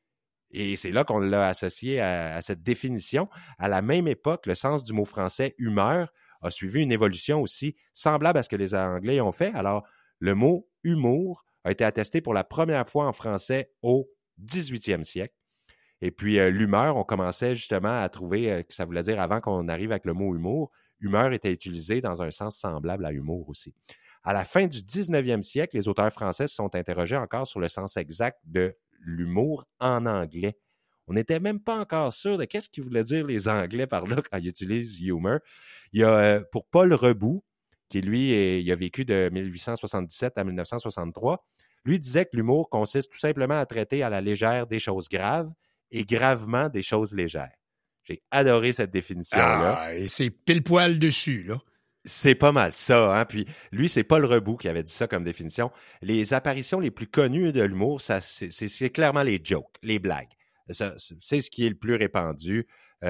Et c'est là qu'on l'a associé à cette définition. À la même époque, le sens du mot français « humeur » a suivi une évolution aussi semblable à ce que les Anglais ont fait. Alors, le mot « humour » a été attesté pour la première fois en français au 18e siècle. Et puis, l'humeur, on commençait justement à trouver que ça voulait dire, avant qu'on arrive avec le mot « humour », humeur était utilisé dans un sens semblable à humour aussi. À la fin du 19e siècle, les auteurs français se sont interrogés encore sur le sens exact de l'humour en anglais. On n'était même pas encore sûr de qu'est-ce qu'ils voulaient dire les Anglais par là quand ils utilisent humor. Il y a, pour Paul Reboux, qui lui, il a vécu de 1877 à 1963, lui disait que l'humour consiste tout simplement à traiter à la légère des choses graves et gravement des choses légères. J'ai adoré cette définition-là. Ah, et c'est pile poil dessus, là. C'est pas mal ça, hein. Puis lui, c'est Paul Reboux qui avait dit ça comme définition. Les apparitions les plus connues de l'humour, c'est clairement les jokes, les blagues. C'est ce qui est le plus répandu.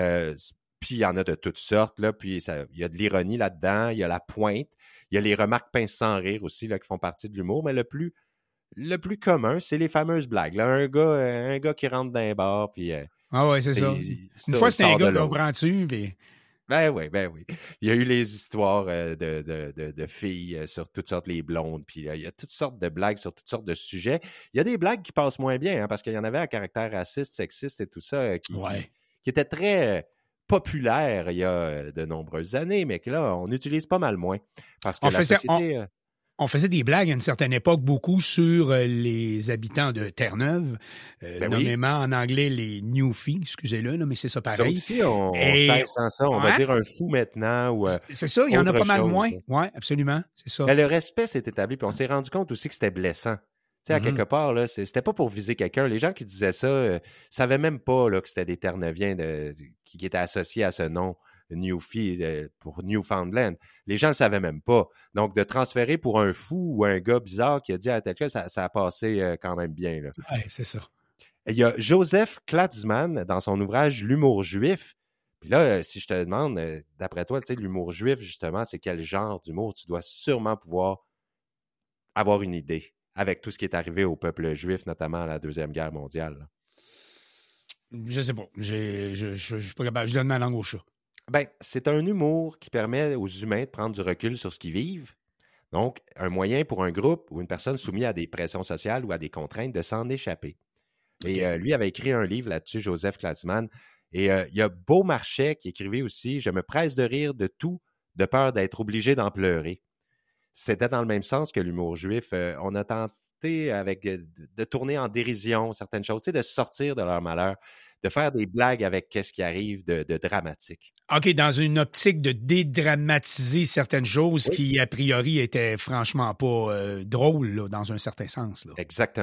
Puis il y en a de toutes sortes, là. Puis il y a de l'ironie là-dedans, il y a la pointe, il y a les remarques pinces sans rire aussi, là, qui font partie de l'humour. Mais le plus commun, c'est les fameuses blagues. Là, un gars qui rentre dans un bar, puis... ah ouais, c'est ça. Une fois, c'était un gars, comprends-tu, puis... Ben oui. Il y a eu les histoires de filles sur toutes sortes, les blondes, puis il y a toutes sortes de blagues sur toutes sortes de sujets. Il y a des blagues qui passent moins bien, hein, parce qu'il y en avait à caractère raciste, sexiste et tout ça, qui étaient très populaires il y a de nombreuses années, mais que là, on utilise pas mal moins. Parce que société... On faisait des blagues à une certaine époque, beaucoup sur les habitants de Terre-Neuve, nommément en anglais les Newfies, excusez-le, là, mais c'est ça pareil. Ça aussi, on cesse sans ça. On va dire un fou maintenant. Ou, c'est ça, il y en a pas mal moins. Oui, absolument, c'est ça. Mais le respect s'est établi, puis on s'est rendu compte aussi que c'était blessant. Tu sais, à quelque part, là, c'était pas pour viser quelqu'un. Les gens qui disaient ça savaient même pas là, que c'était des Terre-Neuviens qui étaient associés à ce nom. Newfie pour Newfoundland. Les gens ne le savaient même pas. Donc, de transférer pour un fou ou un gars bizarre qui a dit à tel cas, ça a passé quand même bien. Oui, c'est ça. Il y a Joseph Klatzmann, dans son ouvrage « L'humour juif ». Puis là, si je te demande, d'après toi, tu sais, l'humour juif, justement, c'est quel genre d'humour? Tu dois sûrement pouvoir avoir une idée avec tout ce qui est arrivé au peuple juif, notamment à la Deuxième Guerre mondiale. Là. Je sais pas. Je suis pas capable. Je donne ma langue au chat. Ben, c'est un humour qui permet aux humains de prendre du recul sur ce qu'ils vivent. Donc, un moyen pour un groupe ou une personne soumise à des pressions sociales ou à des contraintes de s'en échapper. Okay. Et lui avait écrit un livre là-dessus, Joseph Klatzmann. Et il y a Beaumarchais qui écrivait aussi « Je me presse de rire de tout, de peur d'être obligé d'en pleurer ». C'était dans le même sens que l'humour juif. On a tenté de tourner en dérision certaines choses, de sortir de leur malheur, de faire des blagues avec ce qui arrive de dramatique. OK, dans une optique de dédramatiser certaines choses qui, a priori, étaient franchement pas drôles, là, dans un certain sens. Là. Exactement.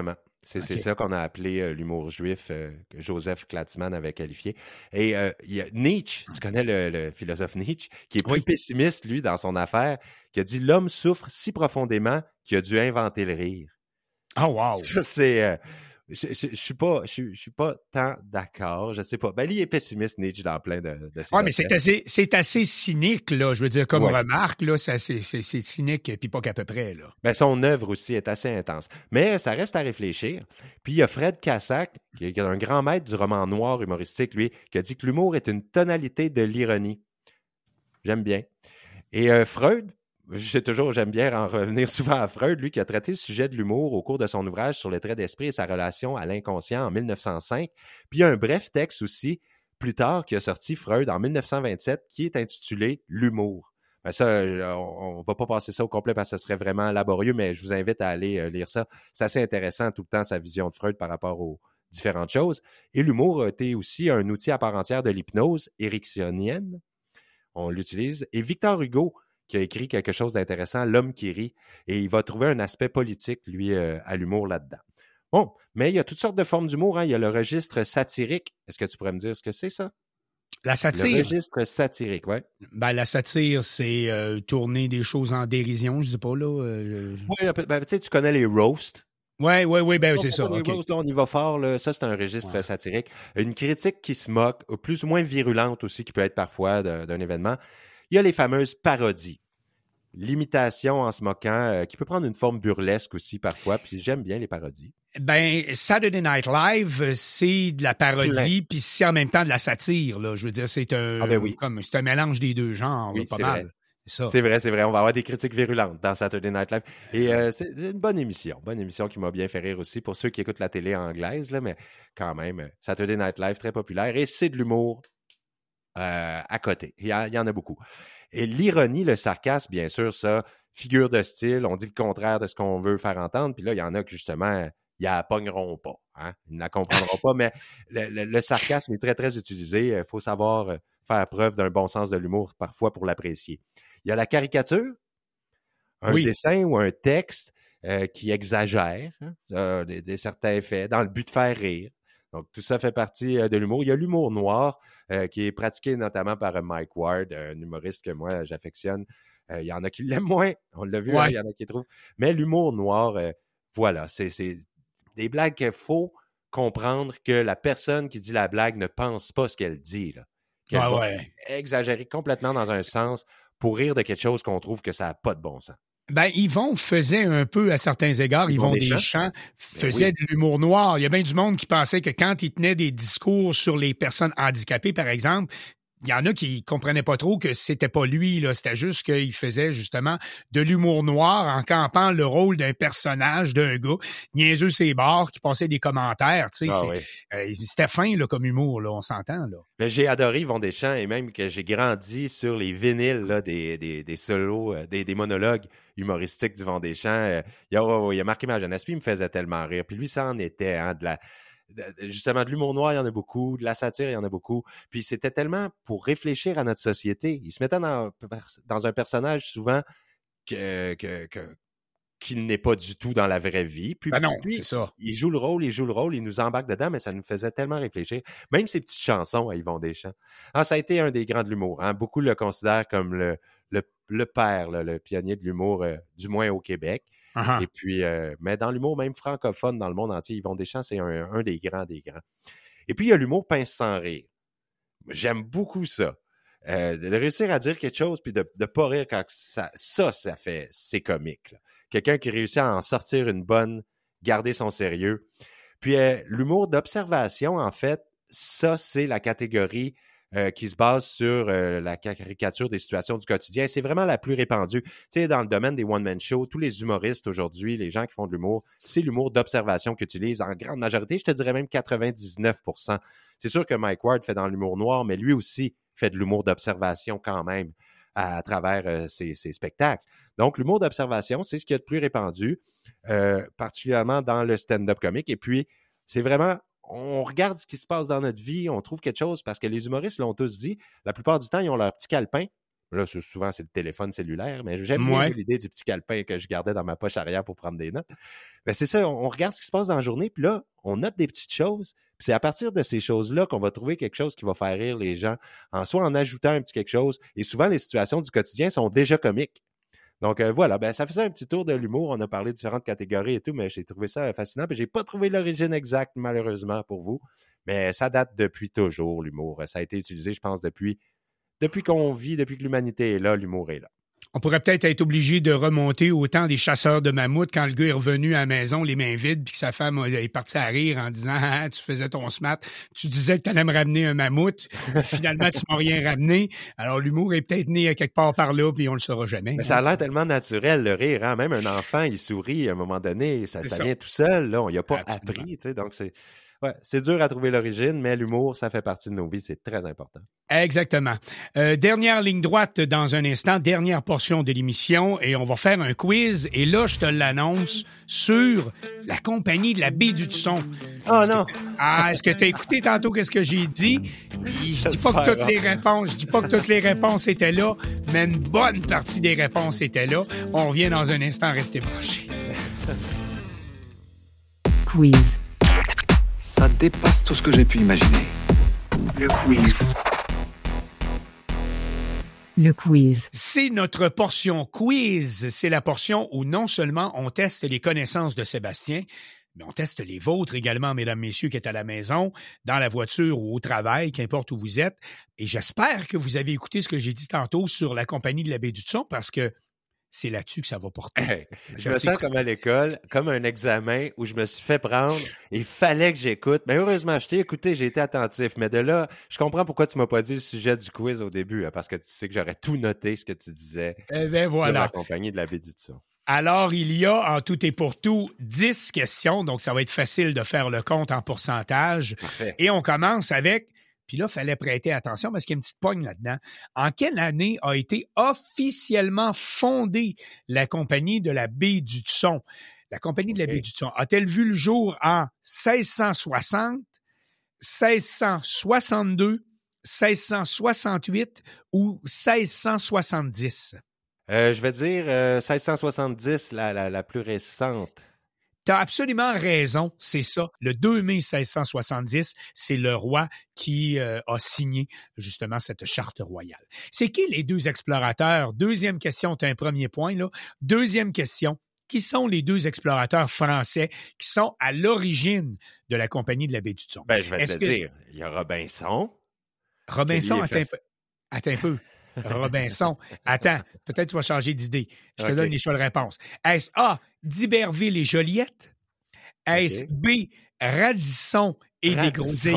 C'est OK. ça qu'on a appelé l'humour juif que Joseph Klatzmann avait qualifié. Et il y a Nietzsche, tu connais le philosophe Nietzsche, qui est plus Oui. pessimiste, lui, dans son affaire, qui a dit « L'homme souffre si profondément qu'il a dû inventer le rire. » Oh, wow! Ça, c'est... je suis pas tant d'accord, je sais pas. Ben, lui, il est pessimiste, Nietzsche, dans plein de ses Oui, mais aspects. c'est assez cynique, là. Je veux dire, comme Ouais. remarque, là, c'est cynique, puis pas qu'à peu près, là. Ben, son œuvre aussi est assez intense. Mais ça reste à réfléchir. Puis il y a Fred Cassac, qui est un grand maître du roman noir humoristique, lui, qui a dit que l'humour est une tonalité de l'ironie. J'aime bien. Et Freud, j'aime bien en revenir souvent à Freud, lui, qui a traité le sujet de l'humour au cours de son ouvrage sur les traits d'esprit et sa relation à l'inconscient en 1905. Puis il y a un bref texte aussi, plus tard, qui a sorti Freud en 1927, qui est intitulé « L'humour ». Ben ça, on va pas passer ça au complet parce que ce serait vraiment laborieux, mais je vous invite à aller lire ça. C'est assez intéressant tout le temps, sa vision de Freud par rapport aux différentes choses. Et l'humour a été aussi un outil à part entière de l'hypnose ericksonienne. On l'utilise. Et Victor Hugo, qui a écrit quelque chose d'intéressant, L'homme qui rit, et il va trouver un aspect politique, lui, à l'humour là-dedans. Bon, mais il y a toutes sortes de formes d'humour. Hein. Il y a le registre satirique. Est-ce que tu pourrais me dire ce que c'est, ça? La Le satire, registre satirique, oui. ben, la satire, c'est tourner des choses en dérision, je sais pas, là. Oui, ben, tu sais, tu connais les roasts. Oui, ben, c'est Donc, ça. les OK. roasts, là, on y va fort. Là. Ça, c'est un registre satirique. Une critique qui se moque, plus ou moins virulente aussi, qui peut être parfois d'un événement. Il y a les fameuses parodies. L'imitation en se moquant, qui peut prendre une forme burlesque aussi parfois. Puis j'aime bien les parodies. Ben, Saturday Night Live, c'est de la parodie, puis c'est en même temps de la satire, là. Je veux dire, c'est un mélange des deux genres, Oui, là, pas c'est mal. vrai. C'est ça. C'est vrai. On va avoir des critiques virulentes dans Saturday Night Live. Et c'est une bonne émission. Bonne émission qui m'a bien fait rire aussi pour ceux qui écoutent la télé anglaise, là, mais quand même, Saturday Night Live, très populaire. Et c'est de l'humour à côté. Il y en a beaucoup. Et l'ironie, le sarcasme, bien sûr, ça, figure de style. On dit le contraire de ce qu'on veut faire entendre. Puis là, il y en a que, justement, ils la pogneront pas. Hein? Ils ne la comprendront pas. Mais le sarcasme est très, très utilisé. Il faut savoir faire preuve d'un bon sens de l'humour parfois pour l'apprécier. Il y a la caricature, un dessin ou un texte qui exagère certains faits dans le but de faire rire. Donc, tout ça fait partie de l'humour. Il y a l'humour noir qui est pratiqué notamment par Mike Ward, un humoriste que moi, j'affectionne. Il y en a qui l'aiment moins. On l'a vu, hein, il y en a qui trouvent. Mais l'humour noir, voilà, c'est des blagues qu'il faut comprendre que la personne qui dit la blague ne pense pas ce qu'elle dit. Là. Qu'elle va exagérer complètement dans un sens pour rire de quelque chose qu'on trouve que ça n'a pas de bon sens. Ben, Yvon faisait un peu, à certains égards, Yvon Deschamps faisait de l'humour noir. Il y a bien du monde qui pensait que quand il tenait des discours sur les personnes handicapées, par exemple, il y en a qui comprenaient pas trop que c'était pas lui, là. C'était juste qu'il faisait, justement, de l'humour noir en campant le rôle d'un personnage, d'un gars, niaiseux ses bords, qui passait des commentaires, tu sais. C'était fin, là, comme humour, là. On s'entend, là. Mais j'ai adoré Yvon Deschamps et même que j'ai grandi sur les vinyles, là, des solos, des monologues humoristiques d'Yvon Deschamps. Il a marqué ma jeunesse, puis il me faisait tellement rire. Puis lui, ça en était, hein, justement, de l'humour noir, il y en a beaucoup, de la satire, il y en a beaucoup. Puis c'était tellement pour réfléchir à notre société. Il se mettait dans un personnage souvent qu'il n'est pas du tout dans la vraie vie. Puis, c'est ça. Il joue le rôle, il nous embarque dedans, mais ça nous faisait tellement réfléchir. Même ses petites chansons à Yvon Deschamps. Alors, ça a été un des grands de l'humour. Hein. Beaucoup le considèrent comme le père, là, le pionnier de l'humour, du moins au Québec. Uh-huh. Et puis, mais dans l'humour même francophone dans le monde entier, Yvon Deschamps, c'est un des grands des grands. Et puis, il y a l'humour pince sans rire. J'aime beaucoup ça. De réussir à dire quelque chose puis de pas rire quand ça fait, c'est comique. Là. Quelqu'un qui réussit à en sortir une bonne, garder son sérieux. Puis, l'humour d'observation, en fait, ça, c'est la catégorie qui se base sur la caricature des situations du quotidien. C'est vraiment la plus répandue. Tu sais, dans le domaine des one-man shows, tous les humoristes aujourd'hui, les gens qui font de l'humour, c'est l'humour d'observation qu'ils utilisent en grande majorité. Je te dirais même 99%. C'est sûr que Mike Ward fait dans l'humour noir, mais lui aussi fait de l'humour d'observation quand même à travers ses spectacles. Donc, l'humour d'observation, c'est ce qui est le plus répandu, particulièrement dans le stand-up comique. Et puis, c'est vraiment... On regarde ce qui se passe dans notre vie, on trouve quelque chose, parce que les humoristes l'ont tous dit, la plupart du temps, ils ont leur petit calepin, Là, souvent, c'est le téléphone cellulaire, mais j'aime bien l'idée du petit calepin que je gardais dans ma poche arrière pour prendre des notes. Mais c'est ça, on regarde ce qui se passe dans la journée, puis là, on note des petites choses. Puis c'est à partir de ces choses-là qu'on va trouver quelque chose qui va faire rire les gens, en soi en ajoutant un petit quelque chose. Et souvent, les situations du quotidien sont déjà comiques. Donc voilà, ça faisait un petit tour de l'humour. On a parlé de différentes catégories et tout, mais j'ai trouvé ça fascinant. Puis j'ai pas trouvé l'origine exacte, malheureusement, pour vous. Mais ça date depuis toujours, l'humour. Ça a été utilisé, je pense, depuis qu'on vit, depuis que l'humanité est là, l'humour est là. On pourrait peut-être être obligé de remonter au temps des chasseurs de mammouths quand le gars est revenu à la maison les mains vides puis que sa femme est partie à rire en disant « Ah, tu faisais ton smart, tu disais que tu allais me ramener un mammouth, finalement tu m'as rien ramené. » Alors l'humour est peut-être né à quelque part par là puis on le saura jamais. Mais ça a l'air tellement naturel, le rire. Hein? Même un enfant, il sourit à un moment donné, ça vient tout seul. Là. On n'y a pas appris. Tu sais, donc c'est dur à trouver l'origine, mais l'humour, ça fait partie de nos vies. C'est très important. Exactement. Dernière ligne droite dans un instant, dernière portion de l'émission et on va faire un quiz. Et là, je te l'annonce sur la compagnie de la Baie du Son. Oh non! Est-ce que tu as écouté tantôt qu'est-ce que j'ai dit? Je dis pas que toutes les réponses étaient là, mais une bonne partie des réponses étaient là. On revient dans un instant, restez branchés. Quiz. Ça dépasse tout ce que j'ai pu imaginer. Le quiz. Le quiz. C'est notre portion quiz. C'est la portion où non seulement on teste les connaissances de Sébastien, mais on teste les vôtres également, mesdames, messieurs, qui êtes à la maison, dans la voiture ou au travail, qu'importe où vous êtes. Et j'espère que vous avez écouté ce que j'ai dit tantôt sur la compagnie de la Baie du Son parce que c'est là-dessus que ça va porter. Hey, je me sens comme à l'école, comme un examen où je me suis fait prendre et il fallait que j'écoute. Mais heureusement, je t'ai écouté, j'ai été attentif. Mais de là, je comprends pourquoi tu m'as pas dit le sujet du quiz au début, hein, parce que tu sais que j'aurais tout noté ce que tu disais. Eh bien, voilà. La compagnie de la Baie du Son. Alors, il y a en tout et pour tout 10 questions, donc ça va être facile de faire le compte en pourcentage. Parfait. Et on commence avec... Puis là, il fallait prêter attention parce qu'il y a une petite pogne là-dedans. En quelle année a été officiellement fondée la compagnie de la Baie du Son? La compagnie de la Baie du Son a-t-elle vu le jour en 1660, 1662, 1668 ou 1670? Je vais dire 1670, la plus récente. T'as absolument raison, c'est ça. Le 2 mai 1670, c'est le roi qui a signé justement cette charte royale. C'est qui les deux explorateurs? Deuxième question, t'as un premier point là. Deuxième question, qui sont les deux explorateurs français qui sont à l'origine de la compagnie de la Baie du Son? Je vais te dire, il y a Robinson. Robinson, attends un peu. Robinson. Attends, peut-être tu vas changer d'idée. Je te donne les choix de réponse. Est-ce A, d'Iberville et Joliette? Est-ce B, Radisson et des Groseilliers?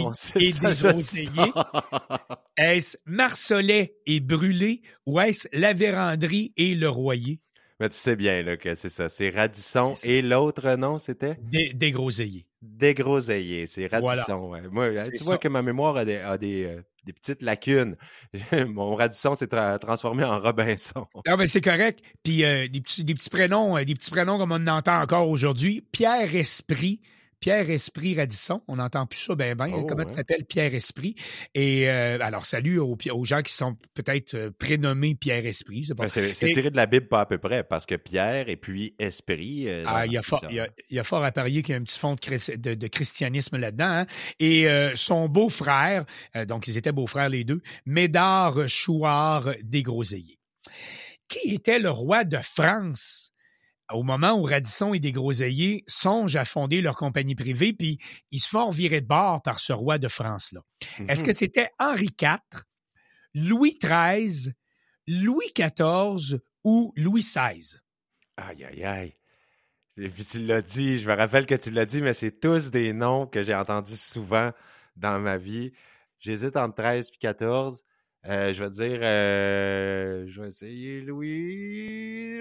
Est-ce Marsolet et Brûlé? Ou est-ce La Vérandrie et Le Royer? Mais tu sais bien là, que c'est ça. C'est Radisson et l'autre nom, c'était? Des Groseilliers. Des Groseilliers, c'est Radisson. Voilà. Ouais. Moi, tu vois que ma mémoire a des petites lacunes. Mon Radisson s'est transformé en Robinson. Ah ben c'est correct. Puis des petits prénoms comme on en entend encore aujourd'hui. Pierre Esprit Radisson, on n'entend plus ça ben. Comment tu t'appelles Pierre Esprit? Et alors, salut aux gens qui sont peut-être prénommés Pierre Esprit. C'est tiré de la Bible pas à peu près, parce que Pierre et puis Esprit... il y a fort à parier qu'il y a un petit fond de christianisme là-dedans. Hein? Et son beau-frère, donc ils étaient beaux-frères les deux, Médard Chouard des Groseilliers. Qui était le roi de France au moment où Radisson et des Groseilliers songent à fonder leur compagnie privée, puis ils se font virer de bord par ce roi de France-là? Mm-hmm. Est-ce que c'était Henri IV, Louis XIII, Louis XIV ou Louis XVI? Aïe, aïe, aïe. Et puis tu l'as dit, je me rappelle que tu l'as dit, mais c'est tous des noms que j'ai entendus souvent dans ma vie. J'hésite entre 13 et 14. Je vais dire, je vais essayer Louis...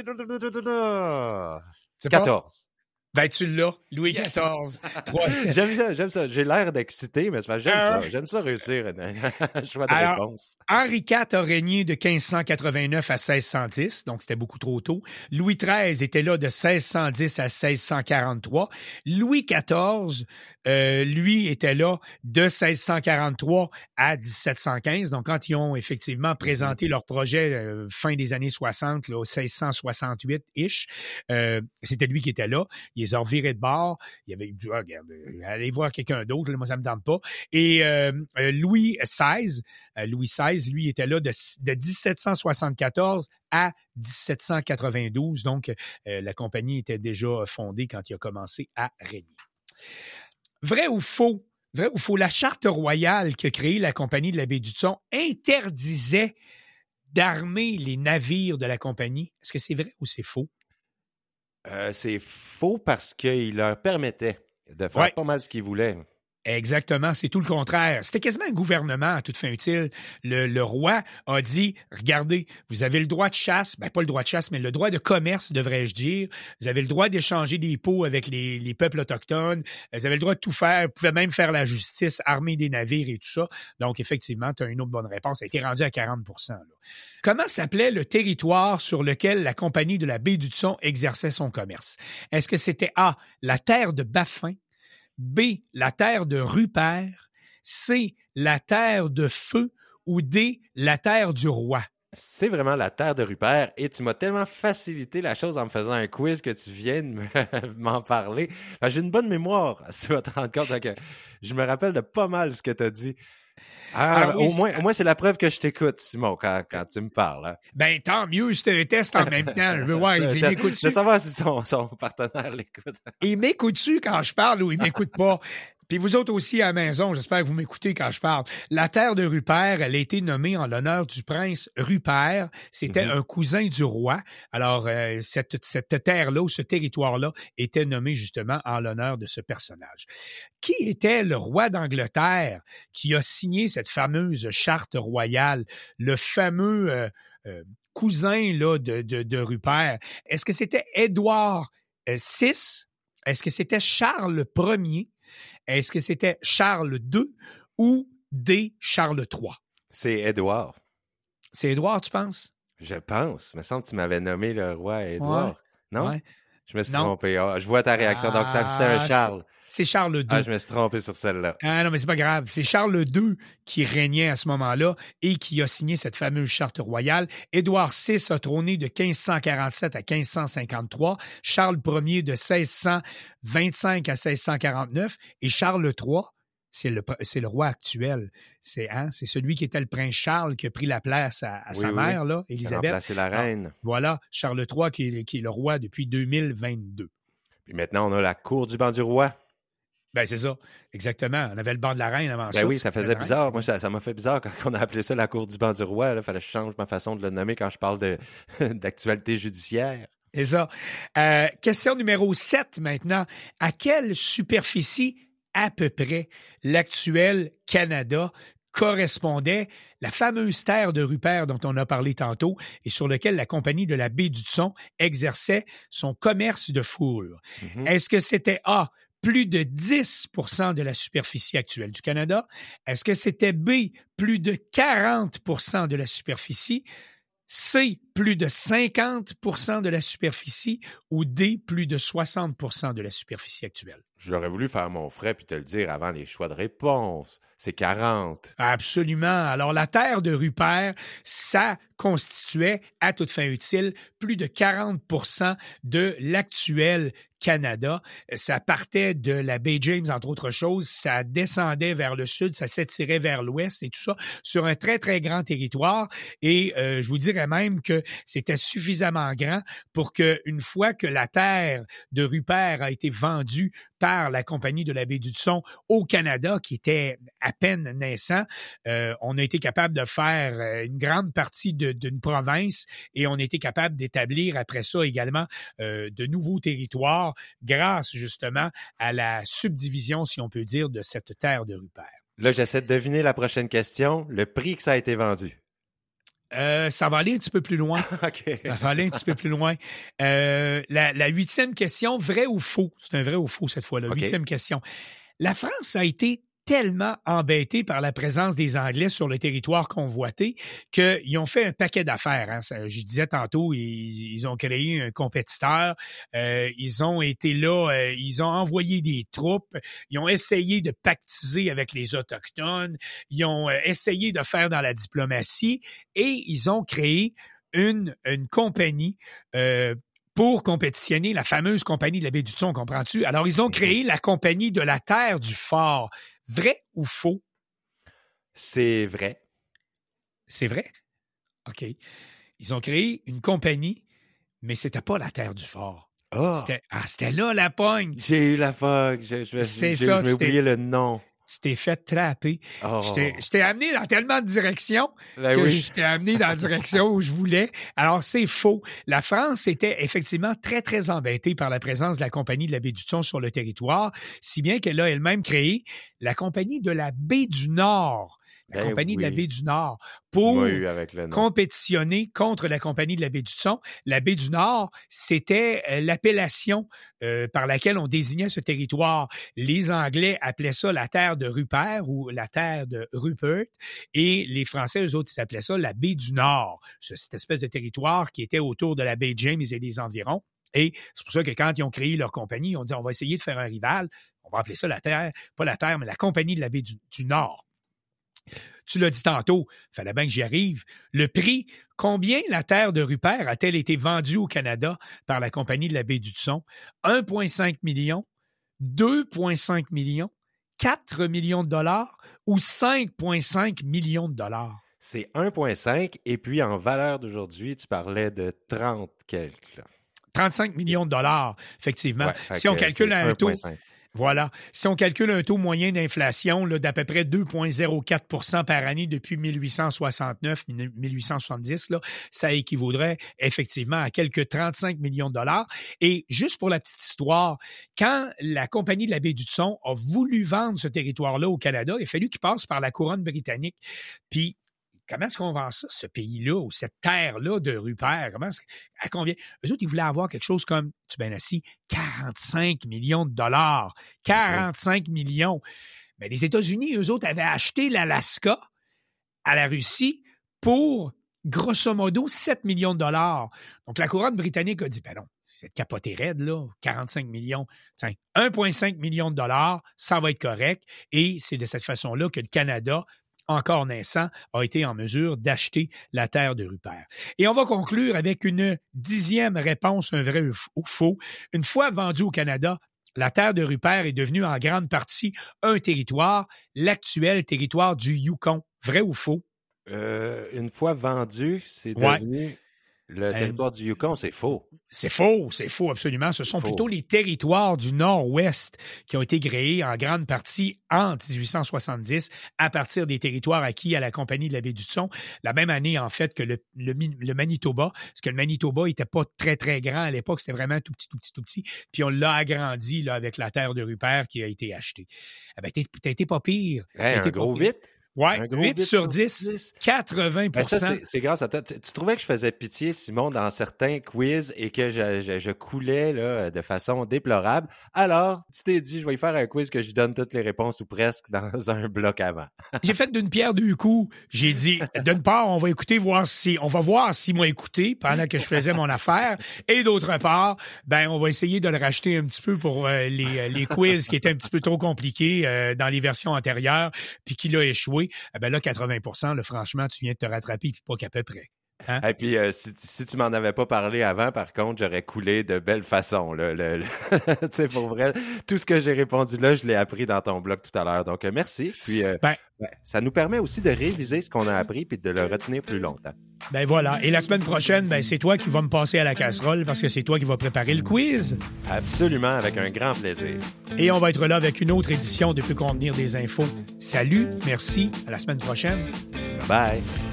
14. Ben, tu l'as, Louis XIV. J'aime ça. J'ai l'air d'excité, mais j'aime ça. J'aime ça réussir un choix de réponse. Henri IV a régné de 1589 à 1610, donc c'était beaucoup trop tôt. Louis XIII était là de 1610 à 1643. Louis XIV lui était là de 1643 à 1715. Donc, quand ils ont effectivement présenté leur projet fin des années 60, là, 1668-ish, c'était lui qui était là. Il les a revirés de bord. Il avait dit, regarde, allez voir quelqu'un d'autre, là, moi, ça me tente pas. Et Louis XVI, lui, était là de 1774 à 1792. Donc, la compagnie était déjà fondée quand il a commencé à régner. Vrai ou faux, la charte royale qu'a créée la Compagnie de la baie du Thon interdisait d'armer les navires de la compagnie. Est-ce que c'est vrai ou c'est faux? C'est faux parce qu'il leur permettait de faire pas mal ce qu'ils voulaient. Exactement, c'est tout le contraire. C'était quasiment un gouvernement à toute fin utile. Le roi a dit, regardez, vous avez le droit de chasse, pas le droit de chasse, mais le droit de commerce, devrais-je dire. Vous avez le droit d'échanger des peaux avec les peuples autochtones. Vous avez le droit de tout faire. Vous pouvez même faire la justice, armer des navires et tout ça. Donc, effectivement, tu as une autre bonne réponse. Ça a été rendu à 40%. Là. Comment s'appelait le territoire sur lequel la Compagnie de la baie du Thon exerçait son commerce? Est-ce que c'était A, la terre de Baffin? B, la terre de Rupert, C, la terre de Feu ou D, la terre du Roi? C'est vraiment la terre de Rupert et tu m'as tellement facilité la chose en me faisant un quiz que tu viens de m'en parler. Enfin, j'ai une bonne mémoire, tu vas te rendre compte que je me rappelle de pas mal ce que tu as dit. Au moins, c'est la preuve que je t'écoute, Simon, quand tu me parles. Hein. Ben, tant mieux, c'est un test en même temps. Je veux voir, il m'écoute-tu? Je veux savoir si son partenaire l'écoute. Il m'écoute-tu quand je parle ou il m'écoute pas? Puis vous autres aussi à la maison, j'espère que vous m'écoutez quand je parle. La terre de Rupert, elle a été nommée en l'honneur du prince Rupert. C'était un cousin du roi. Alors, cette terre-là ou ce territoire-là était nommé justement en l'honneur de ce personnage. Qui était le roi d'Angleterre qui a signé cette fameuse charte royale? Le fameux cousin là, de Rupert. Est-ce que c'était Édouard VI? Est-ce que c'était Charles Ier? Est-ce que c'était Charles II ou D, Charles III? C'est Édouard. C'est Édouard, tu penses? Je pense. Il me semble que tu m'avais nommé le roi Édouard. Ouais. Non? Ouais. Je me suis trompé. Je vois ta réaction. Donc, c'était un Charles. C'est Charles II. Je me suis trompé sur celle-là. Non, mais c'est pas grave. C'est Charles II qui régnait à ce moment-là et qui a signé cette fameuse charte royale. Édouard VI a trôné de 1547 à 1553. Charles Ier de 1625 à 1649. Et Charles III, c'est le roi actuel. C'est celui qui était le prince Charles qui a pris la place à sa mère, là, Élisabeth. C'est la reine. Voilà, Charles III qui est le roi depuis 2022. Puis maintenant, on a la cour du banc du roi. Ben c'est ça, exactement. On avait le banc de la reine avant ça. Ben oui, ça faisait bizarre. Moi, ça m'a fait bizarre quand on a appelé ça la cour du banc du roi. Il fallait que je change ma façon de le nommer quand je parle d'actualité judiciaire. C'est ça. Question numéro 7 maintenant. À quelle superficie à peu près l'actuel Canada correspondait la fameuse terre de Rupert dont on a parlé tantôt et sur laquelle la Compagnie de la baie du Thon exerçait son commerce de fourrure? Est-ce que c'était A, plus de 10% de la superficie actuelle du Canada? Est-ce que c'était B, plus de 40% de la superficie? C, plus de 50% de la superficie? Ou D, plus de 60% de la superficie actuelle? J'aurais voulu faire mon frais puis te le dire avant les choix de réponse. C'est 40. Absolument. Alors, la terre de Rupert, ça constituait, à toute fin utile, plus de 40% de l'actuel Canada. Ça partait de la baie James, entre autres choses. Ça descendait vers le sud, ça s'étirait vers l'ouest et tout ça sur un très, très grand territoire. Et je vous dirais même que c'était suffisamment grand pour qu'une fois que la terre de Rupert a été vendue par la Compagnie de la baie du Thon au Canada, qui était à peine naissant, on a été capable de faire une grande partie d'une province et on a été capable d'établir après ça également de nouveaux territoires grâce justement à la subdivision, si on peut dire, de cette terre de Rupert. Là, j'essaie de deviner la prochaine question, le prix que ça a été vendu. Ça va aller un petit peu plus loin. Okay. Ça va aller un petit peu plus loin. La 8e question, vrai ou faux? C'est un vrai ou faux cette fois-là. 8e question. La France a été tellement embêtés par la présence des Anglais sur le territoire convoité qu'ils ont fait un paquet d'affaires. Hein. Je disais tantôt, ils ont créé un compétiteur, ils ont été là, ils ont envoyé des troupes, ils ont essayé de pactiser avec les Autochtones, ils ont essayé de faire dans la diplomatie et ils ont créé une compagnie pour compétitionner la fameuse compagnie de la baie du Thon, comprends-tu? Alors, ils ont créé la compagnie de la terre du fort. Vrai ou faux? C'est vrai. C'est vrai? OK. Ils ont créé une compagnie, mais c'était pas la terre du fort. Oh. C'était là la pogne. J'ai eu la pogne. C'est ça. J'ai oublié le nom. Tu t'es fait trapper. Oh. Je t'ai amené dans tellement de directions que oui. je t'ai amené dans la direction où je voulais. Alors, c'est faux. La France était effectivement très, très embêtée par la présence de la Compagnie de la baie du Thon sur le territoire, si bien qu'elle a elle-même créé la Compagnie de la baie du Nord. La Compagnie de la baie du Nord, pour compétitionner contre la Compagnie de la baie du Thon. La baie du Nord, c'était l'appellation par laquelle on désignait ce territoire. Les Anglais appelaient ça la terre de Rupert ou la terre de Rupert, et les Français, eux autres, ils appelaient ça la baie du Nord. Cette espèce de territoire qui était autour de la baie James et des environs. Et c'est pour ça que quand ils ont créé leur compagnie, ils ont dit, on va essayer de faire un rival. On va appeler ça la terre, pas la terre, mais la Compagnie de la baie du Nord. Tu l'as dit tantôt, fallait bien que j'y arrive. Le prix, combien la terre de Rupert a-t-elle été vendue au Canada par la Compagnie de la baie du Thon? 1,5 million, 2,5 millions, 4 millions de dollars ou 5,5 millions de dollars? C'est 1,5 et puis en valeur d'aujourd'hui, tu parlais de 30 quelques. Là. 35 millions de dollars, effectivement. Ouais, si on calcule un taux... 1,5. Voilà. Si on calcule un taux moyen d'inflation là, d'à peu près 2,04 par année depuis 1869-1870, là, ça équivaudrait effectivement à quelques 35 millions de dollars. Et juste pour la petite histoire, quand la Compagnie de la baie du Thon a voulu vendre ce territoire-là au Canada, il a fallu qu'il passe par la couronne britannique. Puis, comment est-ce qu'on vend ça, ce pays-là, ou cette terre-là de Rupert? À combien? Eux autres, ils voulaient avoir quelque chose comme, tu es bien assis, 45 millions de dollars. 45 millions. Mais les États-Unis, eux autres, avaient acheté l'Alaska à la Russie pour, grosso modo, 7 millions de dollars. Donc, la couronne britannique a dit, ben non, c'est capoté raide, là, 45 millions. Tiens, 1,5 million de dollars, ça va être correct. Et c'est de cette façon-là que le Canada, encore naissant, a été en mesure d'acheter la terre de Rupert. Et on va conclure avec une 10e réponse, un vrai ou faux. Une fois vendue au Canada, la terre de Rupert est devenue en grande partie un territoire, l'actuel territoire du Yukon. Vrai ou faux? Une fois vendu, c'est devenu le territoire du Yukon, c'est faux. C'est faux absolument. Ce sont plutôt les territoires du Nord-Ouest qui ont été créés en grande partie en 1870 à partir des territoires acquis à la Compagnie de la baie du Thon. La même année, en fait, que le Manitoba, parce que le Manitoba n'était pas très, très grand à l'époque, c'était vraiment tout petit. Puis on l'a agrandi là, avec la terre de Rupert qui a été achetée. Eh bien, t'as été pas pire. Un gros 8? Oui, 8 sur 10, 80 ben ça, c'est grâce à toi. Tu trouvais que je faisais pitié, Simon, dans certains quiz et que je coulais là, de façon déplorable. Alors, tu t'es dit, je vais y faire un quiz que je donne toutes les réponses ou presque dans un bloc avant. J'ai fait d'une pierre deux coups. J'ai dit, d'une part, on va voir s'il m'a écouté pendant que je faisais mon affaire. Et d'autre part, ben, on va essayer de le racheter un petit peu pour les quiz qui étaient un petit peu trop compliqués dans les versions antérieures puis qu'il a échoué. Eh ben là, 80 là, franchement, tu viens de te rattraper puis pas qu'à peu près. Hein? Et puis, si tu m'en avais pas parlé avant, par contre, j'aurais coulé de belle façon. Tu sais, pour vrai, tout ce que j'ai répondu là, je l'ai appris dans ton blog tout à l'heure. Donc, merci. Puis, ça nous permet aussi de réviser ce qu'on a appris puis de le retenir plus longtemps. Ben voilà. Et la semaine prochaine, ben, c'est toi qui vas me passer à la casserole parce que c'est toi qui vas préparer le quiz. Absolument, avec un grand plaisir. Et on va être là avec une autre édition de Peut contenir des infos. Salut, merci, à la semaine prochaine. Bye.